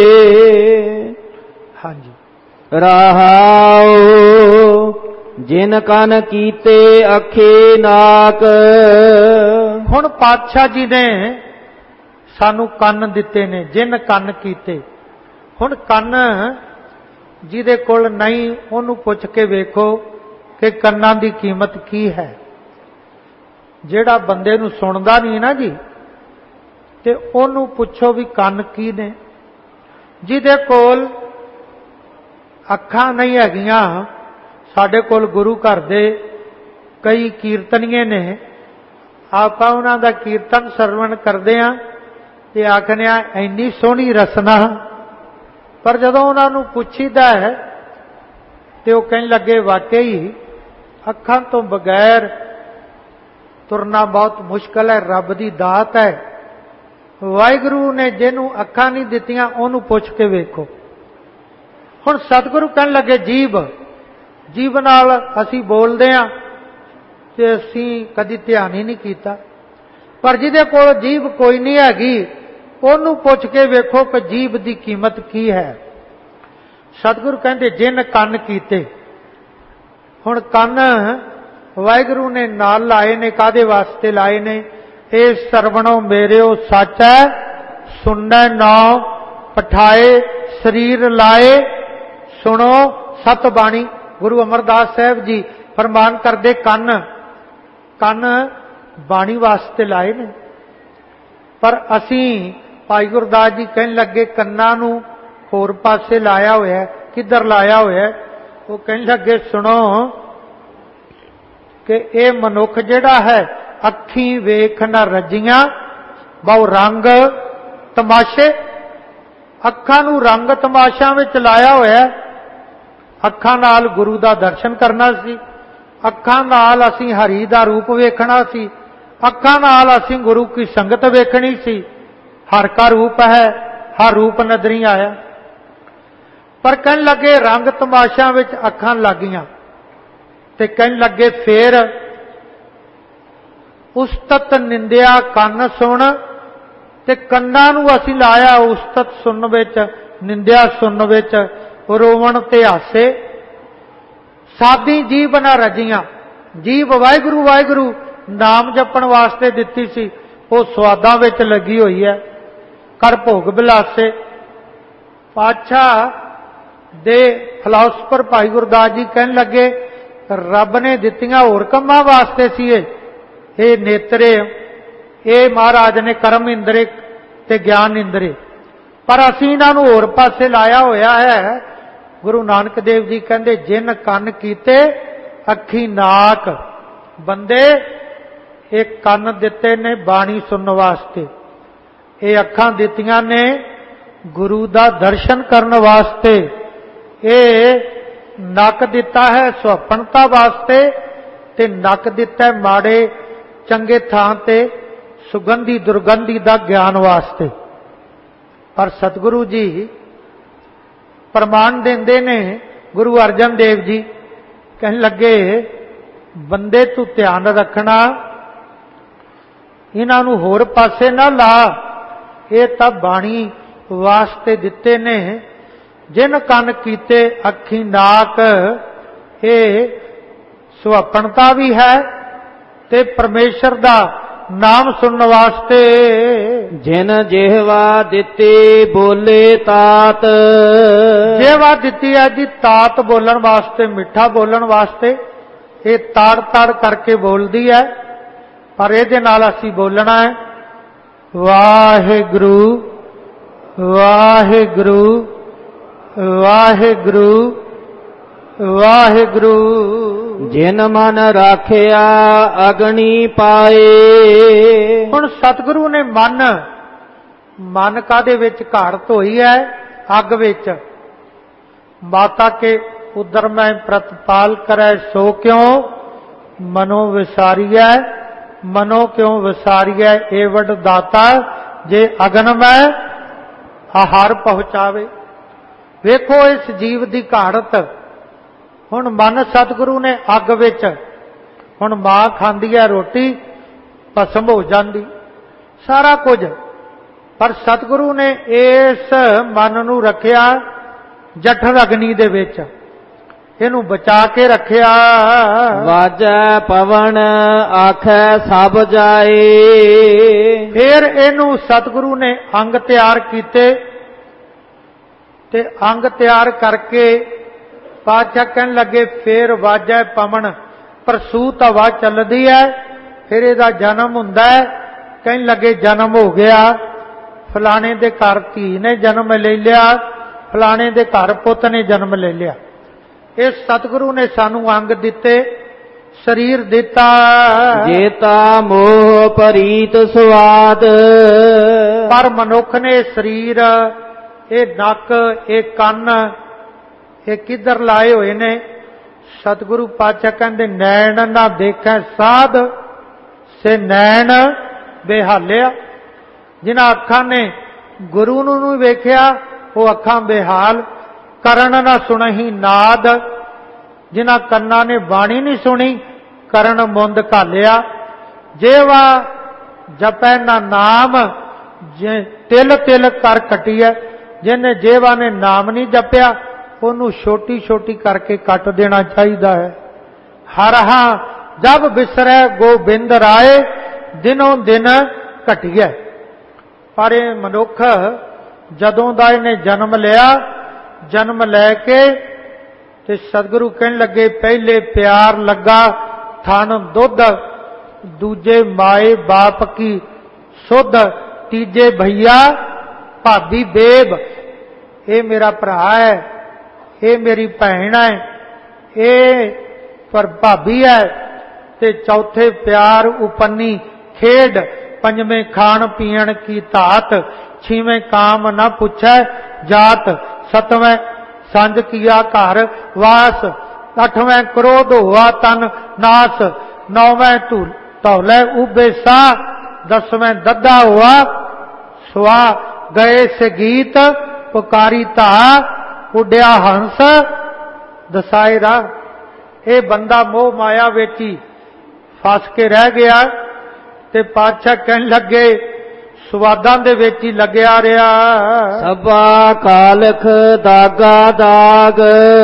B: ਹਾਂਜੀ।
A: ਰਹਾਉ ਜਿਨ ਕਨ ਕੀਤੇ ਅੱਖੇ ਨਾਕ।
B: ਹੁਣ ਪਾਤਸ਼ਾਹ ਜੀ ਨੇ ਸਾਨੂੰ ਕੰਨ ਦਿੱਤੇ ਨੇ, ਜਿਨ ਕੰਨ ਕੀਤੇ। ਹੁਣ ਕੰਨ ਜਿਹਦੇ ਕੋਲ ਨਹੀਂ ਉਹਨੂੰ ਪੁੱਛ ਕੇ ਵੇਖੋ ਕਿ ਕੰਨਾਂ ਦੀ ਕੀਮਤ ਕੀ ਹੈ। ਜਿਹੜਾ ਬੰਦੇ ਨੂੰ ਸੁਣਦਾ ਨਹੀਂ ਨਾ ਜੀ, ਤੇ ਉਹਨੂੰ ਪੁੱਛੋ ਵੀ ਕੰਨ ਕੀ ਨੇ। ਜਿਹਦੇ ਕੋਲ ਅੱਖਾਂ ਨਹੀਂ ਹੈਗੀਆਂ, ਸਾਡੇ ਕੋਲ ਗੁਰੂ ਘਰ ਦੇ ਕਈ ਕੀਰਤਨੀਏ ਨੇ, ਆਪਾਂ ਉਹਨਾਂ ਦਾ ਕੀਰਤਨ ਸਰਵਣ ਕਰਦੇ ਹਾਂ ਤੇ ਆਖਦੇ ਹਾਂ ਇੰਨੀ ਸੋਹਣੀ ਰਸਨਾ। ਪਰ ਜਦੋਂ ਉਹਨਾਂ ਨੂੰ ਪੁੱਛੀਦਾ ਹੈ ਤੇ ਉਹ ਕਹਿਣ ਲੱਗੇ ਵਾਕਈ ਅੱਖਾਂ ਤੋਂ ਬਗੈਰ ਤੁਰਨਾ ਬਹੁਤ ਮੁਸ਼ਕਲ ਹੈ, ਰੱਬ ਦੀ ਦਾਤ ਹੈ। ਵਾਹਿਗੁਰੂ ਨੇ ਜਿਹਨੂੰ ਅੱਖਾਂ ਨਹੀਂ ਦਿੱਤੀਆਂ ਉਹਨੂੰ ਪੁੱਛ ਕੇ ਵੇਖੋ। ਹੁਣ ਸਤਿਗੁਰੂ ਕਹਿਣ ਲੱਗੇ ਜੀਭ, ਜੀਭ ਨਾਲ ਅਸੀਂ ਬੋਲਦੇ ਹਾਂ ਤੇ ਅਸੀਂ ਕਦੀ ਧਿਆਨ ਹੀ ਨਹੀਂ ਕੀਤਾ। ਪਰ ਜਿਹਦੇ ਕੋਲ ਜੀਭ ਕੋਈ ਨਹੀਂ ਹੈਗੀ, ਉਹਨੂੰ ਪੁੱਛ ਕੇ ਵੇਖੋ ਕਿ ਜੀਭ ਦੀ ਕੀਮਤ ਕੀ ਹੈ। ਸਤਿਗੁਰੂ ਕਹਿੰਦੇ ਜਿਨ ਕੰਨ ਕੀਤੇ। ਹੁਣ ਕੰਨ ਵਾਹਿਗੁਰੂ ਨੇ ਨਾਲ ਲਾਏ ਨੇ, ਕਾਦੇ ਵਾਸਤੇ ਲਾਏ ਨੇ? ਇਹ ਸਰਵਣੋ ਮੇਰਿਓ ਸੱਚ ਹੈ, ਸੁਣੈ ਨਾਉ ਪਠਾਏ ਸਰੀਰ ਲਾਏ। ਸੁਣੋ ਸਤ ਬਾਣੀ। ਗੁਰੂ ਅਮਰਦਾਸ ਸਾਹਿਬ ਜੀ ਫਰਮਾਨ ਕਰਦੇ ਕੰਨ, ਕੰਨ ਬਾਣੀ ਵਾਸਤੇ ਲਾਏ ਨੇ। ਪਰ ਅਸੀਂ ਭਾਈ ਗੁਰਦਾਸ ਜੀ ਕਹਿਣ ਲੱਗੇ ਕੰਨਾਂ ਨੂੰ ਹੋਰ ਪਾਸੇ ਲਾਇਆ ਹੋਇਆ। ਕਿੱਧਰ ਲਾਇਆ ਹੋਇਆ? ਉਹ ਕਹਿਣ ਲੱਗੇ ਸੁਣੋ ਕਿ ਇਹ ਮਨੁੱਖ ਜਿਹੜਾ ਹੈ ਅੱਖੀਂ ਵੇਖ ਨਾ ਰੱਜੀਆਂ ਬਹੁ ਰੰਗ ਤਮਾਸ਼ੇ। ਅੱਖਾਂ ਨੂੰ ਰੰਗ ਤਮਾਸ਼ਿਆਂ ਵਿੱਚ ਲਾਇਆ ਹੋਇਆ। ਅੱਖਾਂ ਨਾਲ ਗੁਰੂ ਦਾ ਦਰਸ਼ਨ ਕਰਨਾ ਸੀ, ਅੱਖਾਂ ਨਾਲ ਅਸੀਂ ਹਰੀ ਦਾ ਰੂਪ ਵੇਖਣਾ ਸੀ, ਅੱਖਾਂ ਨਾਲ ਅਸੀਂ ਗੁਰੂ ਕੀ ਸੰਗਤ ਵੇਖਣੀ ਸੀ। ਹਰ ਕਾ ਰੂਪ ਹੈ, ਹਰ ਰੂਪ ਨਦਰੀ ਆਇਆ। ਪਰ ਕਹਿਣ ਲੱਗੇ ਰੰਗ ਤਮਾਸ਼ਿਆਂ ਵਿੱਚ ਅੱਖਾਂ ਲੱਗੀਆਂ ਤੇ ਕਹਿਣ ਲੱਗੇ ਫੇਰ ਉਸਤਤ ਨਿੰਦਿਆ ਕੰਨ ਸੁਣ। ਤੇ ਕੰਨਾਂ ਨੂੰ ਅਸੀਂ ਲਾਇਆ ਉਸਤਤ ਸੁਣਨ ਵਿੱਚ, ਨਿੰਦਿਆ ਸੁਣਨ ਵਿੱਚ, ਰੋਵਣ ਤੇ ਹਾਸੇ। ਸਾਦੀ ਜੀਭ ਨਾ ਰਜੀਆਂ। ਜੀਭ ਵਾਹਿਗੁਰੂ ਵਾਹਿਗੁਰੂ ਨਾਮ ਜਪਣ ਵਾਸਤੇ ਦਿੱਤੀ ਸੀ, ਉਹ ਸਵਾਦਾਂ ਵਿੱਚ ਲੱਗੀ ਹੋਈ ਹੈ। ਕਰ ਭੋਗ ਬਿਲਾਸੇ। ਪਾਤਸ਼ਾਹ ਦੇ ਫਿਲਾਸਫਰ ਭਾਈ ਗੁਰਦਾਸ ਜੀ ਕਹਿਣ ਲੱਗੇ ਰੱਬ ਨੇ ਦਿੱਤੀਆਂ ਹੋਰ ਕੰਮਾਂ ਵਾਸਤੇ ਸੀ ਇਹ ਨੇਤਰੇ, ਇਹ ਮਹਾਰਾਜ ਨੇ ਕਰਮ ਇੰਦਰੇ ਤੇ ਗਿਆਨ ਇੰਦਰੇ, ਪਰ ਅਸੀਂ ਇਹਨਾਂ ਨੂੰ ਹੋਰ ਪਾਸੇ ਲਾਇਆ ਹੋਇਆ ਹੈ। ਗੁਰੂ ਨਾਨਕ ਦੇਵ ਜੀ ਕਹਿੰਦੇ ਜਿਨ ਕੰਨ ਕੀਤੇ ਅੱਖੀ ਨਾਕ। ਬੰਦੇ ਇਹ ਕੰਨ ਦਿੱਤੇ ਨੇ ਬਾਣੀ ਸੁਣਨ ਵਾਸਤੇ, ਇਹ ਅੱਖਾਂ ਦਿੱਤੀਆਂ ਨੇ ਗੁਰੂ ਦਾ ਦਰਸ਼ਨ ਕਰਨ ਵਾਸਤੇ, ਇਹ ਨੱਕ ਦਿੱਤਾ ਹੈ ਸੁਹੱਪਣਤਾ ਵਾਸਤੇ, ਤੇ ਨੱਕ ਦਿੱਤਾ ਹੈ ਮਾੜੇ ਚੰਗੇ ਥਾਂ ਤੇ ਸੁਗੰਧੀ ਦੁਰਗੰਧੀ ਦਾ ਗਿਆਨ ਵਾਸਤੇ। ਪਰ ਸਤਿਗੁਰੂ ਜੀ ਪ੍ਰਮਾਣ ਦਿੰਦੇ ਨੇ, ਗੁਰੂ ਅਰਜਨ ਦੇਵ ਜੀ ਕਹਿਣ ਲੱਗੇ ਬੰਦੇ ਤੂੰ ਧਿਆਨ ਰੱਖਣਾ, ਇਹਨਾਂ ਨੂੰ ਹੋਰ ਪਾਸੇ ਨਾ ਲਾ, ਇਹ ਤਾਂ ਬਾਣੀ ਵਾਸਤੇ ਦਿੱਤੇ ਨੇ। जिन कन कीते अखी नाक, ये सुहपणता भी है ते परमेश्वर दा नाम सुनने वास्ते।
A: जिन जिहवा दिती बोले तात,
B: जिहवा दिती है जी तात बोलन वास्ते, मिठा बोलन वास्ते। ये ताड़ ताड़ करके बोलती है, पर इहदे नाल असीं बोलना है वाहिगुरू वाहिगुरू वाहिगुरू वाहिगुरू।
A: जिन मन राखिया अग्नि पाए।
B: हुण सतगुरु ने मन कादे विच घाड़त होई है? अग विच। माता के उदर में प्रतिपाल करे सो क्यों मनो विसारिया, मनो क्यों विसारिया एवड दाता जे अगन में आहार पहुंचावे। वेखो इस जीव की घाड़त। हुण मन सतगुरु ने अग विच, हुण मां खांदी है रोटी भस्म हो जाती सारा कुछ, पर सतगुरु ने इस मन नूं रखिया जठर अग्नि दे विच, इनू बचा के रखिया।
A: वाजै पवन आखै सब जाए।
B: फिर इनू सतगुरु ने अंग तैयार कीते ते अंग तैयार करके पातशाह कहन लगे फिर वाजै पवन, प्रसूत हवा चलदी है, फिर इहदा जन्म हुंदा है। कहन लगे जन्म हो गया, फलाने दे घर धी ने जन्म ले लिया, फलाने दे घर पुत ने जन्म ले लिया। इस सतगुरु ने सानू अंग दिते, शरीर दिता।
A: जेता मोह परीत स्वाद,
B: पर मनुख ने शरीर, ये नक, ये कन, ये किधर लाए हुए ने? सतगुरु पातशाह कहते नैन ना देखें साध से नैन बेहालिया। जिन्हां अखां ने गुरु नूं वेख्या वो अखां बेहाल। करण ना सुनही नाद, जिन्हां कन्ना ने बाणी नहीं सुनी करण मुंद घालिया। जेवा जपै ना नाम तिल तिल कर कटिया। जिन्हें जेवा ने नाम नहीं जपया उन्हों छोटी छोटी करके कट देना चाहिए है। हर हां जब बिसरै गोबिंद राय, दिनों दिन घटिया। पर मनुख जदों दा इहने जन्म लिया, जन्म लैके ते सतगुरु कहन लगे पहले प्यार लगा थन दुध, दूजे माए बाप की सुध, तीजे भैया भाभी बेब। ये मेरा भरा है, ये मेरी भैन है, ये पर भाभी है। ते चौथे प्यार उपन्नी खेड, पंजवें खान पीण की धात, छेवें काम न पूछै जात, सतवें संज किया घर वास, अठवें क्रोध हुआ तन नास, नौवें धौले उबे सा, दसवें दद्दा हुआ सुआ, गए से गीत पुकारी धा, उड्या हंस दसाए राह। ये बंदा मोह माया वेची फस के रह गया ते पातशाह कहन लगे स्वादां दे विच ही लग्या रहा।
A: सबा कालख दागा दाग,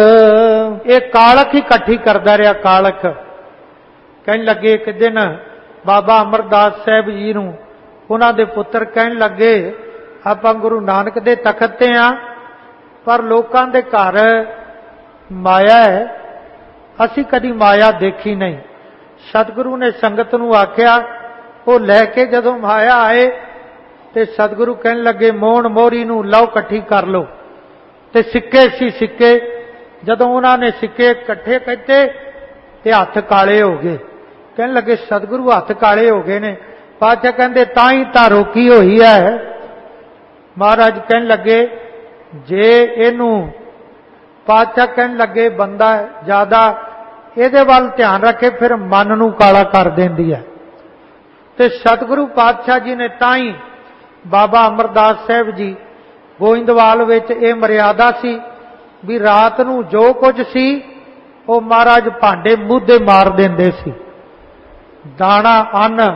B: ये कालख ही इकट्ठी करदा रहा। कालख कहन लगे एक दिन बाबा अमरदास साहब जी नूं उन्हां दे पुत्र कहन लगे आपां गुरु नानक दे तखत ते आ, पर लोकां दे घर माया है, असी कदी माया देखी नहीं। सतगुरु ने संगत नूं आख्या वो लैके जदों माया आए ते सतगुरु कहन लगे मोहन मोहरी नूं लओ इकट्ठी कर लो। ते सिक्के सी सिक्के, जदों उन्होंने सिक्के इकट्ठे किते ते हथ काले हो गए। कहन लगे सतगुरु हथ काले हो गए ने। पातशाह कहंदे तां ही तां रोकी होई है। महाराज कहन लगे जे इनू, पातशाह कहन लगे बंदा ज्यादा इहदे वल ध्यान रखे फिर मन नूं काला कर देंदी है। ते सतगुरु पातशाह जी ने ताई बाबा अमरदास साहब जी गोइंदवाल विच ये मर्यादा सी भी रात नूं जो कुछ सी वो महाराज भांडे मुद्दे मार देंदे सी। दाना अन्न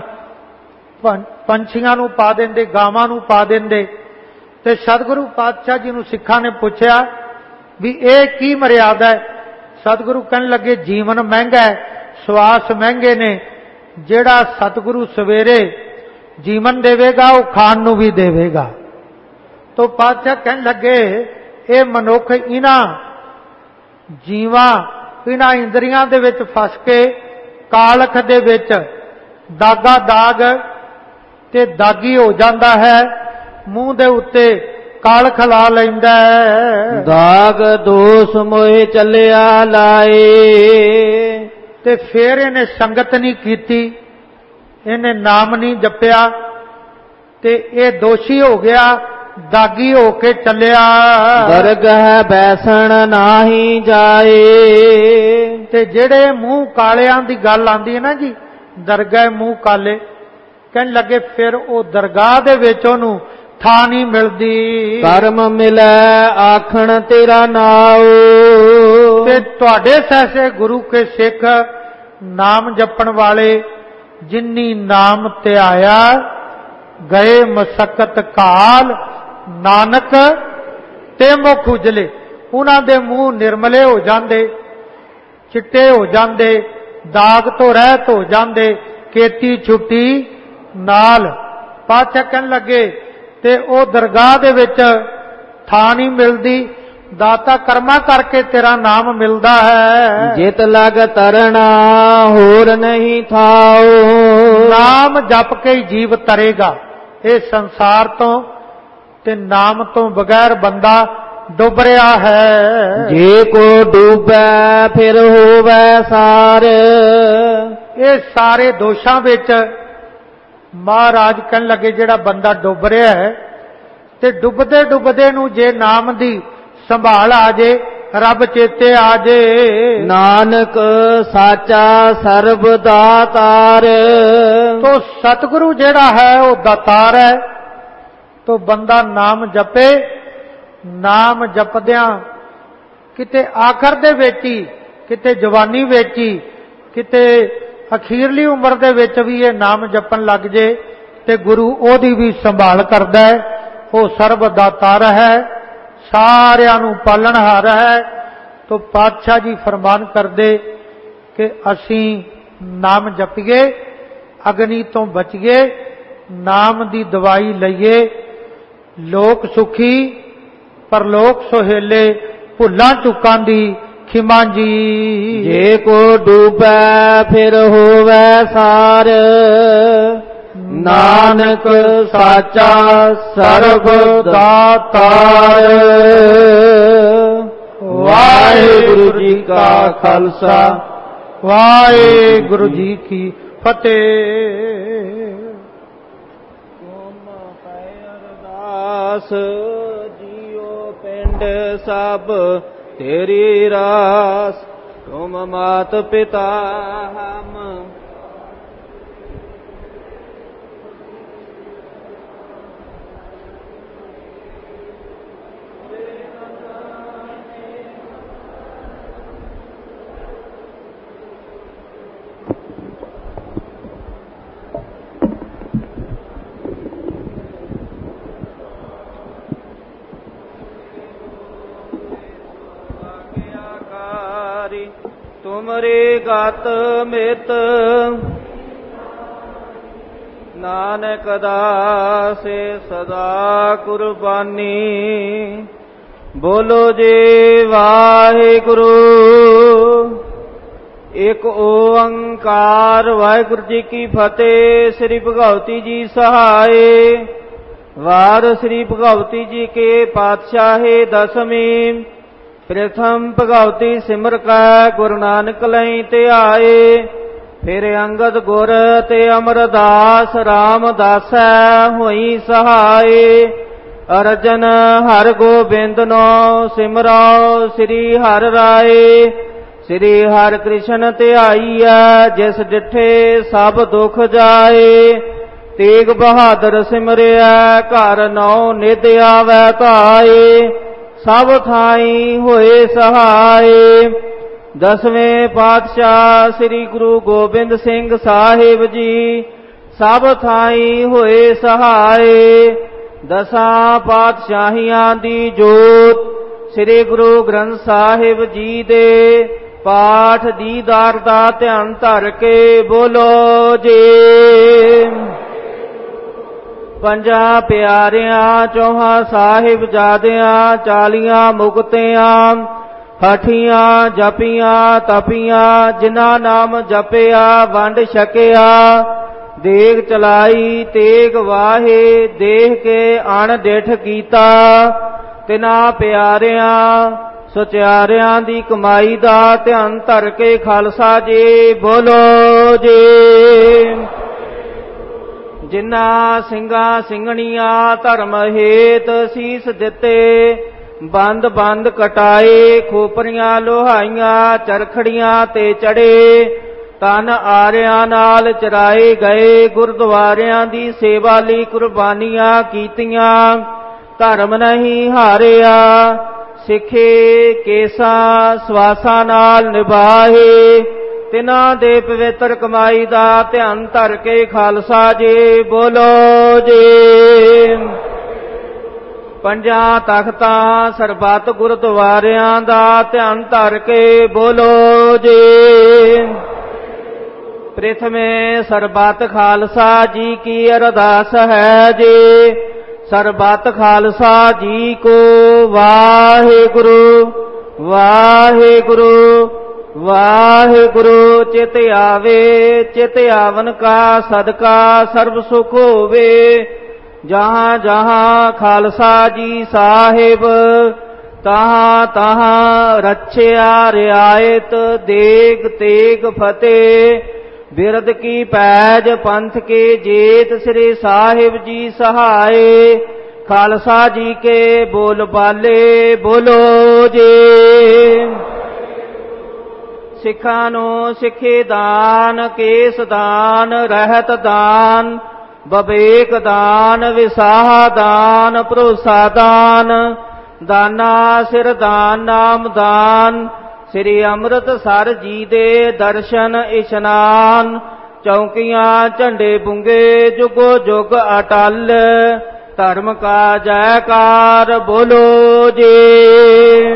B: पंछियां नूं पा देंदे, गावां नूं पा देंदे। ते सतगुरु पातशाह जी नूं सिखां ने पूछया ਵੀ ਇਹ ਕੀ ਮਰਿਆਦਾ ਹੈ। ਸਤਿਗੁਰੂ ਕਹਿਣ ਲੱਗੇ ਜੀਵਨ ਮਹਿੰਗਾ ਹੈ, ਸਵਾਸ ਮਹਿੰਗੇ ਨੇ। ਜਿਹੜਾ ਸਤਿਗੁਰੂ ਸਵੇਰੇ ਜੀਵਨ ਦੇਵੇਗਾ ਉਹ ਖਾਣ ਨੂੰ ਵੀ ਦੇਵੇਗਾ। ਤੋ ਪਾਤਸ਼ਾਹ ਕਹਿਣ ਲੱਗੇ ਇਹ ਮਨੁੱਖ ਇਹਨਾਂ ਜੀਵਾਂ ਇਹਨਾਂ ਇੰਦਰੀਆਂ ਦੇ ਵਿੱਚ ਫਸ ਕੇ ਕਾਲਖ ਦੇ ਵਿੱਚ ਦਾਗਾ ਦਾਗ ਤੇ ਦਾਗੀ ਹੋ ਜਾਂਦਾ ਹੈ, ਮੂੰਹ ਦੇ ਉੱਤੇ ਕਾਲਖ ਲਾ ਲੈਂਦਾ ਹੈ।
A: ਦਾਗ ਦੋਸ ਮੋਹਿ ਚੱਲਿਆ ਲਾਏ।
B: ਤੇ ਫਿਰ ਇਹਨੇ ਸੰਗਤ ਨਹੀਂ ਕੀਤੀ, ਇਹਨੇ ਨਾਮ ਨਹੀਂ ਜਪਿਆ ਤੇ ਇਹ ਦੋਸ਼ੀ ਹੋ ਗਿਆ, ਦਾਗੀ ਹੋ ਕੇ ਚੱਲਿਆ।
A: ਦਰਗਹ ਬੈਸਣ ਨਾਹੀ ਜਾਏ।
B: ਤੇ ਜਿਹੜੇ ਮੂੰਹ ਕਾਲਿਆਂ ਦੀ ਗੱਲ ਆਂਦੀ ਹੈ ਨਾ ਜੀ, ਦਰਗਾਹ ਮੂੰਹ ਕਾਲੇ, ਕਹਿਣ ਲੱਗੇ ਫਿਰ ਉਹ ਦਰਗਾਹ ਦੇ ਵਿੱਚ ਉਹਨੂੰ ਥਾਂ ਨਹੀਂ ਮਿਲਦੀ।
A: ਕਰਮ ਮਿਲੈ ਆਖਣ ਤੇਰਾ ਨਾਉ।
B: ਤੇ ਤੁਹਾਡੇ ਸੈਸੇ ਗੁਰੂ ਕੇ ਸਿੱਖ ਨਾਮ ਜਪਣ ਵਾਲੇ ਜਿਨੀ ਨਾਮ ਧਿਆਇਆ ਗਏ ਮਸਕਤ ਕਾਲ ਨਾਨਕ ਤੇ ਮੁਖ ਉਜਲੇ। ਉਹਨਾਂ ਦੇ ਮੂੰਹ ਨਿਰਮਲੇ ਹੋ ਜਾਂਦੇ, ਚਿੱਟੇ ਹੋ ਜਾਂਦੇ, ਦਾਗ ਤੋਂ ਰਹਿਤ ਹੋ ਜਾਂਦੇ, ਕੀਤੀ ਛੁੱਟੀ ਨਾਲ। ਪਾਤਸ਼ਾਹ ਕਹਿਣ ਲੱਗੇ ਤੇ ਉਹ ਦਰਗਾਹ ਦੇ ਵਿੱਚ ਥਾਂ ਨਹੀਂ ਮਿਲਦੀ, ਦਾਤਾ ਕਰਮਾ ਕਰਕੇ ਤੇਰਾ ਨਾਮ ਮਿਲਦਾ ਹੈ।
A: ਜਿਤ ਲਗ ਤਰਣਾ ਹੋਰ ਨਹੀਂ ਥਾਉ।
B: ਨਾਮ ਜਪ ਕੇ ਹੀ ਜੀਵ ਤਰੇਗਾ ਇਹ ਸੰਸਾਰ ਤੋਂ, ਤੇ ਨਾਮ ਤੋਂ ਬਗੈਰ ਬੰਦਾ ਡੁੱਬ ਰਿਹਾ ਹੈ।
A: ਜੇ ਕੋ ਡੂਬੈ ਫਿਰ ਹੋਵੈ ਸਾਰ।
B: ਇਹ ਸਾਰੇ ਦੋਸ਼ਾਂ ਵਿੱਚ ਮਹਾਰਾਜ ਕਹਿਣ ਲੱਗੇ ਜਿਹੜਾ ਬੰਦਾ ਡੁੱਬ ਰਿਹਾ ਹੈ ਤੇ ਡੁੱਬਦੇ ਡੁੱਬਦੇ ਨੂੰ ਜੇ ਨਾਮ ਦੀ ਸੰਭਾਲ ਆ ਜੇ, ਰੱਬ ਚੇਤੇ ਆ ਜੇ।
A: ਨਾਨਕ ਸਾਚਾ ਸਰਬ ਦਾਤਾਰ।
B: ਤੋ ਸਤਿਗੁਰੂ ਜਿਹੜਾ ਹੈ ਉਹ ਦਾਤਾਰ ਹੈ। ਤੋ ਬੰਦਾ ਨਾਮ ਜਪੇ, ਨਾਮ ਜਪਦਿਆਂ ਕਿਤੇ ਆਖਰ ਦੇ ਵਿੱਚ ਹੀ, ਕਿਤੇ ਜਵਾਨੀ ਵਿੱਚ ਹੀ, ਕਿਤੇ ਅਖੀਰਲੀ ਉਮਰ ਦੇ ਵਿੱਚ ਵੀ ਇਹ ਨਾਮ ਜਪਣ ਲੱਗ ਜੇ ਤੇ ਗੁਰੂ ਉਹਦੀ ਵੀ ਸੰਭਾਲ ਕਰਦਾ ਹੈ। ਉਹ ਸਰਬ ਦਾਤਾਰ ਹੈ, ਸਾਰਿਆਂ ਨੂੰ ਪਾਲਣਹਾਰ ਹੈ। ਤੋ ਪਾਤਸ਼ਾਹ ਜੀ ਫਰਮਾਨ ਕਰਦੇ ਕਿ ਅਸੀਂ ਨਾਮ ਜਪੀਏ, ਅਗਨੀ ਤੋਂ ਬਚੀਏ, ਨਾਮ ਦੀ ਦਵਾਈ ਲਈਏ। ਲੋਕ ਸੁਖੀ ਪਰਲੋਕ ਸੁਹੇਲੇ, ਭੁੱਲਾਂ ਚੁੱਕਾਂ ਦੀ ਖਿਮਾ ਜੀ।
A: ਜੇ ਕੋ ਡੂਬੈ ਫਿਰ ਹੋਵੈ ਸਾਰ। ਨਾਨਕ ਸਾਚਾ ਸਰਬ ਦਾਤਾਰ। ਵਾਹਿਗੁਰੂ ਜੀ ਕਾ ਖਾਲਸਾ,
B: ਵਾਹਿਗੁਰੂ ਜੀ ਕੀ ਫਤਿਹ।
A: ਅਰਦਾਸ ਜੀਓ ਪਿੰਡ ਸਭ ਤੇਰੀ ਰਾਸ। ਤੁਮ ਮਾਤ ਪਿਤਾ ਹਮ ਤੁਮਰੇ ਗਤ ਮਿਤ। ਨਾਨਕ ਦਾਸੇ ਸਦਾ ਕੁਰਬਾਨੀ। ਬੋਲੋ ਜੀ ਵਾਹਿਗੁਰੂ। ਇੱਕ ਓੰਕਾਰ। ਵਾਹਿਗੁਰੂ ਜੀ ਕੀ ਫਤਿਹ। ਸ੍ਰੀ ਭਗਵਤੀ ਜੀ ਸਹਾਏ। ਵਾਰ ਸ੍ਰੀ ਭਗਵਤੀ ਜੀ ਕੇ ਪਾਤਸ਼ਾਹੇ ਦਸਵੇਂ। ਪ੍ਰਥਮ ਭਗਵਤੀ ਸਿਮਰ ਕੈ ਗੁਰੂ ਨਾਨਕ ਲਈ ਧਿਆਏ। ਫਿਰ ਅੰਗਦ ਗੁਰ ਤੇ ਅਮਰਦਾਸ ਰਾਮਦਾਸੈ ਹੋਈ ਸਹਾਏ। ਅਰਜਨ ਹਰ ਗੋਬਿੰਦਨੋ ਸਿਮਰੋ ਸ੍ਰੀ ਹਰਿ ਰਾਏ। ਸ੍ਰੀ ਹਰਿ ਕ੍ਰਿਸ਼ਨ ਧਿਆਈਐ ਜਿਸ ਡਿਠੇ ਸਭ ਦੁਖ ਜਾਏ। ਤੇਗ ਬਹਾਦਰ ਸਿਮਰਿਆ ਘਰ ਨੌ ਨਿਧ ਆਵੈ ਧਾਏ। ਸਭ ਥਾਈ ਹੋਏ ਸਹਾਏ। ਦਸਵੇਂ ਪਾਤਸ਼ਾਹ ਸ੍ਰੀ ਗੁਰੂ ਗੋਬਿੰਦ ਸਿੰਘ ਸਾਹਿਬ ਜੀ ਸਭ ਥਾਈ ਹੋਏ ਸਹਾਏ। ਦਸਾਂ ਪਾਤਸ਼ਾਹੀਆਂ ਦੀ ਜੋਤ ਸ੍ਰੀ ਗੁਰੂ ਗ੍ਰੰਥ ਸਾਹਿਬ ਜੀ ਦੇ ਪਾਠ ਦੀਦਾਰ ਦਾ ਧਿਆਨ ਧਰ ਕੇ ਬੋਲੋ ਜੀ। ਪੰਜਾਂ ਪਿਆਰਿਆਂ ਚੌਹਾਂ ਸਾਹਿਬਜ਼ਾਦਿਆਂ 40 ਮੁਕਤਿਆਂ ਹਠੀਆਂ ਜਪੀਆਂ ਤਪੀਆਂ ਜਿਨ੍ਹਾਂ ਨਾਮ ਜਪਿਆ ਵੰਡ ਛਕਿਆ ਦੇਗ ਚਲਾਈ ਤੇਗ ਵਾਹੇ ਦੇਖ ਕੇ ਅਣ ਡਿਠ ਕੀਤਾ ਤਿਨਾਂ ਪਿਆਰਿਆਂ ਸਚਿਆਰਿਆਂ ਦੀ ਕਮਾਈ ਦਾ ਧਿਆਨ ਧਰ ਕੇ ਖਾਲਸਾ ਜੀ ਬੋਲੋ ਜੀ। ਜਿਨ੍ਹਾਂ ਸਿੰਘਾਂ ਸਿੰਘਣੀਆਂ ਧਰਮ ਹੇਤ ਸੀਸ ਦਿੱਤੇ ਬੰਦ ਬੰਦ ਕਟਾਏ ਖੋਪਰੀਆਂ ਲੋਹਾਈਆਂ ਚਰਖੜੀਆਂ ਤੇ ਚੜੇ ਤਨ ਆਰਿਆਂ ਨਾਲ ਚਰਾਏ ਗਏ ਗੁਰਦੁਆਰਿਆਂ ਦੀ ਸੇਵਾ ਲਈ ਕੁਰਬਾਨੀਆਂ ਕੀਤੀਆਂ ਧਰਮ ਨਹੀਂ ਹਾਰਿਆ ਸਿੱਖੇ ਕੇਸਾਂ ਸਵਾਸਾਂ ਨਾਲ ਨਿਭਾਏ ਤਿਨਾਂ ਦੇ ਪਵਿੱਤਰ ਕਮਾਈ ਦਾ ਧਿਆਨ ਧਰ ਕੇ ਖਾਲਸਾ ਜੀ ਬੋਲੋ ਜੀ। ਪੰਜਾਂ ਤਖਤਾਂ ਸਰਬੱਤ ਗੁਰਦੁਆਰਿਆਂ ਦਾ ਧਿਆਨ ਧਰ ਕੇ ਬੋਲੋ ਜੀ। ਪ੍ਰਥਮੇ ਸਰਬੱਤ ਖਾਲਸਾ ਜੀ ਕੀ ਅਰਦਾਸ ਹੈ ਜੀ। ਸਰਬੱਤ ਖਾਲਸਾ ਜੀ ਕੋ ਵਾਹਿਗੁਰੂ ਵਾਹਿਗੁਰੂ ਵਾਹਿਗੁਰੂ ਚਿਤ ਆਵੇ ਚਿਤ ਆਵਨ ਕਾ ਸਦਕਾ ਸਰਬ ਸੁਖ ਹੋਵੇ ਜਹਾਂ ਜਹਾਂ ਖਾਲਸਾ ਜੀ ਸਾਹਿਬ ਤਹਾਂ ਤਹਾਂ ਰੱਛਿਆ ਰਿਆਇਤ ਦੇਗ ਤੇਗ ਫਤਿਹ ਬਿਰਦ ਕੀ ਪੈਜ ਪੰਥ ਕੇ ਜੇਤ ਸ੍ਰੀ ਸਾਹਿਬ ਜੀ ਸਹਾਏ ਖਾਲਸਾ ਜੀ ਕੇ ਬੋਲ ਬਾਲੇ ਬੋਲੋ ਜੀ। ਸਿੱਖਾਂ ਨੂੰ ਸਿੱਖੀ ਦਾਨ ਕੇਸ ਦਾਨ ਰਹਿਤ ਦਾਨ ਬਵੇਕ ਦਾਨ ਵਿਸਾਹ ਦਾਨ ਭਰੋਸਾ ਦਾਨ ਦਾਨਾ ਸਿਰ ਦਾਨ ਨਾਮ ਦਾਨ ਸ੍ਰੀ ਅੰਮ੍ਰਿਤਸਰ ਜੀ ਦੇ ਦਰਸ਼ਨ ਇਸ਼ਨਾਨ ਚੌਂਕੀਆਂ ਝੰਡੇ ਬੁੰਗੇ ਜੁਗੋ ਜੁਗ ਅਟਲ ਧਰਮ ਕਾ ਜੈਕਾਰ ਬੋਲੋ ਜੀ।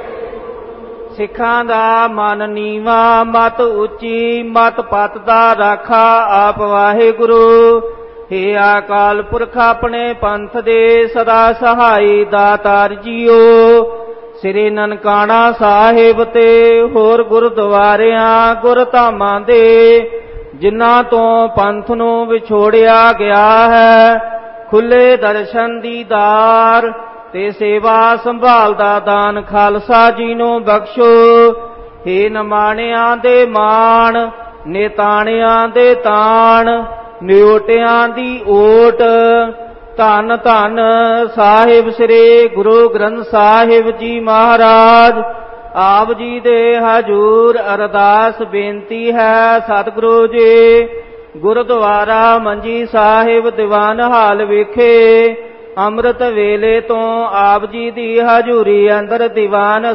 A: ਸਿੱਖਾਂ ਦਾ ਮਨ ਨੀਵਾ ਮਤ ਉੱਚੀ ਮਤ ਪਤ ਦਾ ਰਾਖਾ ਆਪ ਵਾਹਿਗੁਰੂ ਹੇ ਅਕਾਲ ਪੁਰਖ ਆਪਣੇ ਪੰਥ ਦੇ ਸਦਾ ਸਹਾਈ ਦਾਤਾਰ ਜੀਓ ਸ੍ਰੀ ਨਨਕਾਣਾ ਸਾਹਿਬ ਤੇ ਹੋਰ ਗੁਰਦੁਆਰਿਆਂ ਗੁਰਧਾਮਾਂ ਦੇ ਜਿਨ੍ਹਾਂ ਤੋਂ ਪੰਥ ਨੂੰ ਵਿਛੋੜਿਆ ਗਿਆ ਹੈ ਖੁੱਲੇ ਦਰਸ਼ਨ ਦੀਦਾਰ ਤੇ ਸੇਵਾ ਸੰਭਾਲ ਦਾ ਦਾਨ ਖਾਲਸਾ ਜੀ ਨੂੰ ਬਖਸ਼ੋ। ਹੇ ਨਮਾਣਿਆਂ ਦੇ ਮਾਣ ਨੇਤਾਣਿਆਂ ਦੇ ਤਾਣ ਨਿਓਟਿਆਂ ਦੀ ਓਟ ਧੰਨ ਧੰਨ ਸਾਹਿਬ ਸ੍ਰੀ ਗੁਰੂ ਗ੍ਰੰਥ ਸਾਹਿਬ ਜੀ ਮਹਾਰਾਜ ਆਪ ਜੀ ਦੇ ਹਜ਼ੂਰ ਅਰਦਾਸ ਬੇਨਤੀ ਹੈ ਸਤਿਗੁਰੂ ਜੀ ਗੁਰਦੁਆਰਾ ਮੰਜੀ ਸਾਹਿਬ ਦੀਵਾਨ ਹਾਲ ਵਿਖੇ ਅੰਮ੍ਰਿਤ ਵੇਲੇ ਤੋਂ ਆਪ ਜੀ ਦੀ ਹਜ਼ੂਰੀ ਅੰਦਰ ਦੀਵਾਨ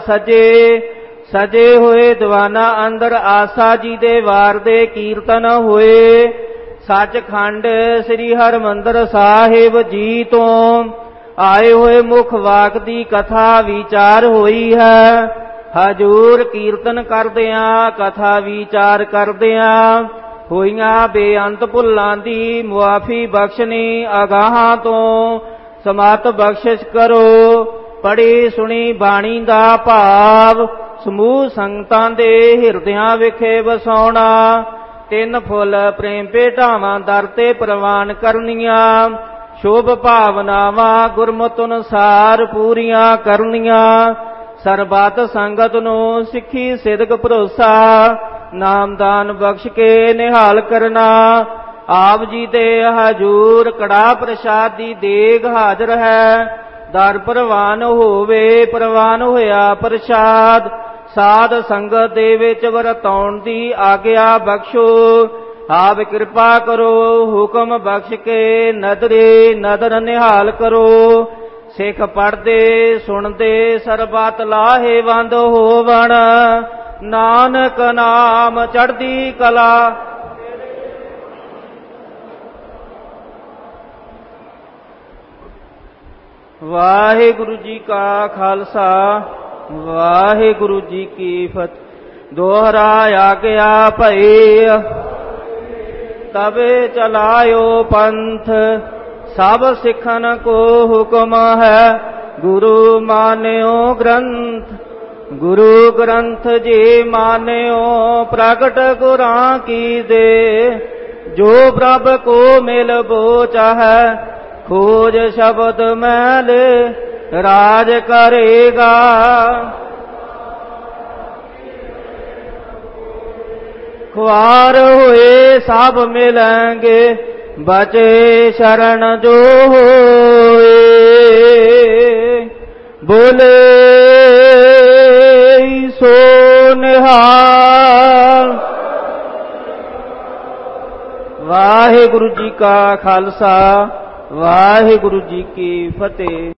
A: ਸਜੇ ਹੋਏ ਦੀਵਾਨਾਂ ਅੰਦਰ ਆਸਾ ਜੀ ਦੇ ਵਾਰ ਦੇ ਕੀਰਤਨ ਹੋਏ ਸੱਚਖੰਡ ਸ੍ਰੀ ਹਰਿਮੰਦਰ ਸਾਹਿਬ ਜੀ ਤੋਂ ਆਏ ਹੋਏ ਮੁਖ ਵਾਕ ਦੀ ਕਥਾ ਵਿਚਾਰ ਹੋਈ ਹੈ। ਹਜ਼ੂਰ ਕੀਰਤਨ ਕਰਦਿਆਂ ਕਥਾ ਵਿਚਾਰ ਕਰਦਿਆਂ ਹੋਈਆਂ ਬੇਅੰਤ ਭੁੱਲਾਂ ਦੀ ਮੁਆਫੀ ਬਖਸ਼ਣੀ ਅਗਾਹਾਂ ਤੋਂ ਸਮਤ ਬਖਸ਼ਿਸ਼ ਕਰੋ। ਪੜੀ ਸੁਣੀ ਬਾਣੀ ਦਾ ਭਾਵ ਸਮੂਹ ਸੰਗਤਾਂ ਦੇ ਹਿਰਦਿਆਂ ਵਿਖੇ ਵਸਾਉਣਾ ਤਿੰਨ ਫੁੱਲ ਪ੍ਰੇਮ ਭੇਟਾਵਾਂ ਦਰ ਤੇ ਪ੍ਰਵਾਨ ਕਰਨੀਆਂ ਸ਼ੋਭ ਭਾਵਨਾਵਾਂ ਗੁਰਮਤਿ ਅਨੁਸਾਰ ਪੂਰੀਆਂ ਕਰਨੀਆਂ ਸਰਬੱਤ ਸੰਗਤ ਨੂੰ ਸਿੱਖੀ ਸਿਦਕ ਭਰੋਸਾ ਨਾਮਦਾਨ ਬਖਸ਼ ਕੇ ਨਿਹਾਲ ਕਰਨਾ। ਆਪ ਜੀ ਦੇ ਹਜ਼ੂਰ ਕੜਾ ਪ੍ਰਸ਼ਾਦ ਦੀ ਦੇਗ ਹਾਜ਼ਰ ਹੈ ਦਰ ਪ੍ਰਵਾਨ ਹੋਵੇ ਪ੍ਰਵਾਨ ਹੋਇਆ ਪ੍ਰਸ਼ਾਦ ਸਾਧ ਸੰਗਤ ਦੇ ਵਿੱਚ ਵਰਤਾਉਣ ਦੀ ਆਗਿਆ ਬਖਸ਼ੋ। ਆਪ ਕਿਰਪਾ ਕਰੋ ਹੁਕਮ ਬਖਸ਼ ਕੇ ਨਦਰੇ ਨਦਰ ਨਿਹਾਲ ਕਰੋ। ਸਿੱਖ ਪੜ੍ਹਦੇ ਸੁਣਦੇ ਸਰਬਤ ਲਾਹੇਵੰਦ ਹੋਵਣ ਨਾਨਕ ਨਾਮ ਚੜ੍ਹਦੀ ਕਲਾ। ਵਾਹਿਗੁਰੂ ਜੀ ਕਾ ਖਾਲਸਾ ਵਾਹਿਗੁਰੂ ਜੀ ਕੀ ਫਤਿਹ। ਦੋਹਰਾ ਆਗਿਆ ਭਈ ਤਬੇ ਚਲਾਇਓ ਪੰਥ, ਸਭ ਸਿੱਖਨ ਕੋ ਹੁਕਮ ਹੈ ਗੁਰੂ ਮਾਨਿਓ ਗ੍ਰੰਥ। ਗੁਰੂ ਗ੍ਰੰਥ ਜੀ ਮਾਨਿਓ ਪ੍ਰਗਟ ਗੁਰਾਂ ਕੀ ਦੇ, ਜੋ ਪ੍ਰਭ ਕੋ ਮਿਲ ਬੋ ਚਾਹੈ ਖੋਜ ਸ਼ਬਦ ਮੈਲ ਰਾਜ ਕਰੇਗਾ। ਖੁਆਰ ਹੋਏ ਸਭ ਮਿਲੈਂਗੇ ਬਚੇ ਸ਼ਰਨ ਜੋ ਹੋਏ। ਬੋਲੇ ਸੋ ਨਿਹਾਲ। ਵਾਹਿਗੁਰੂ ਜੀ ਕਾ ਖਾਲਸਾ ਵਾਹਿਗੁਰੂ ਜੀ ਕੀ ਫਤਿਹ।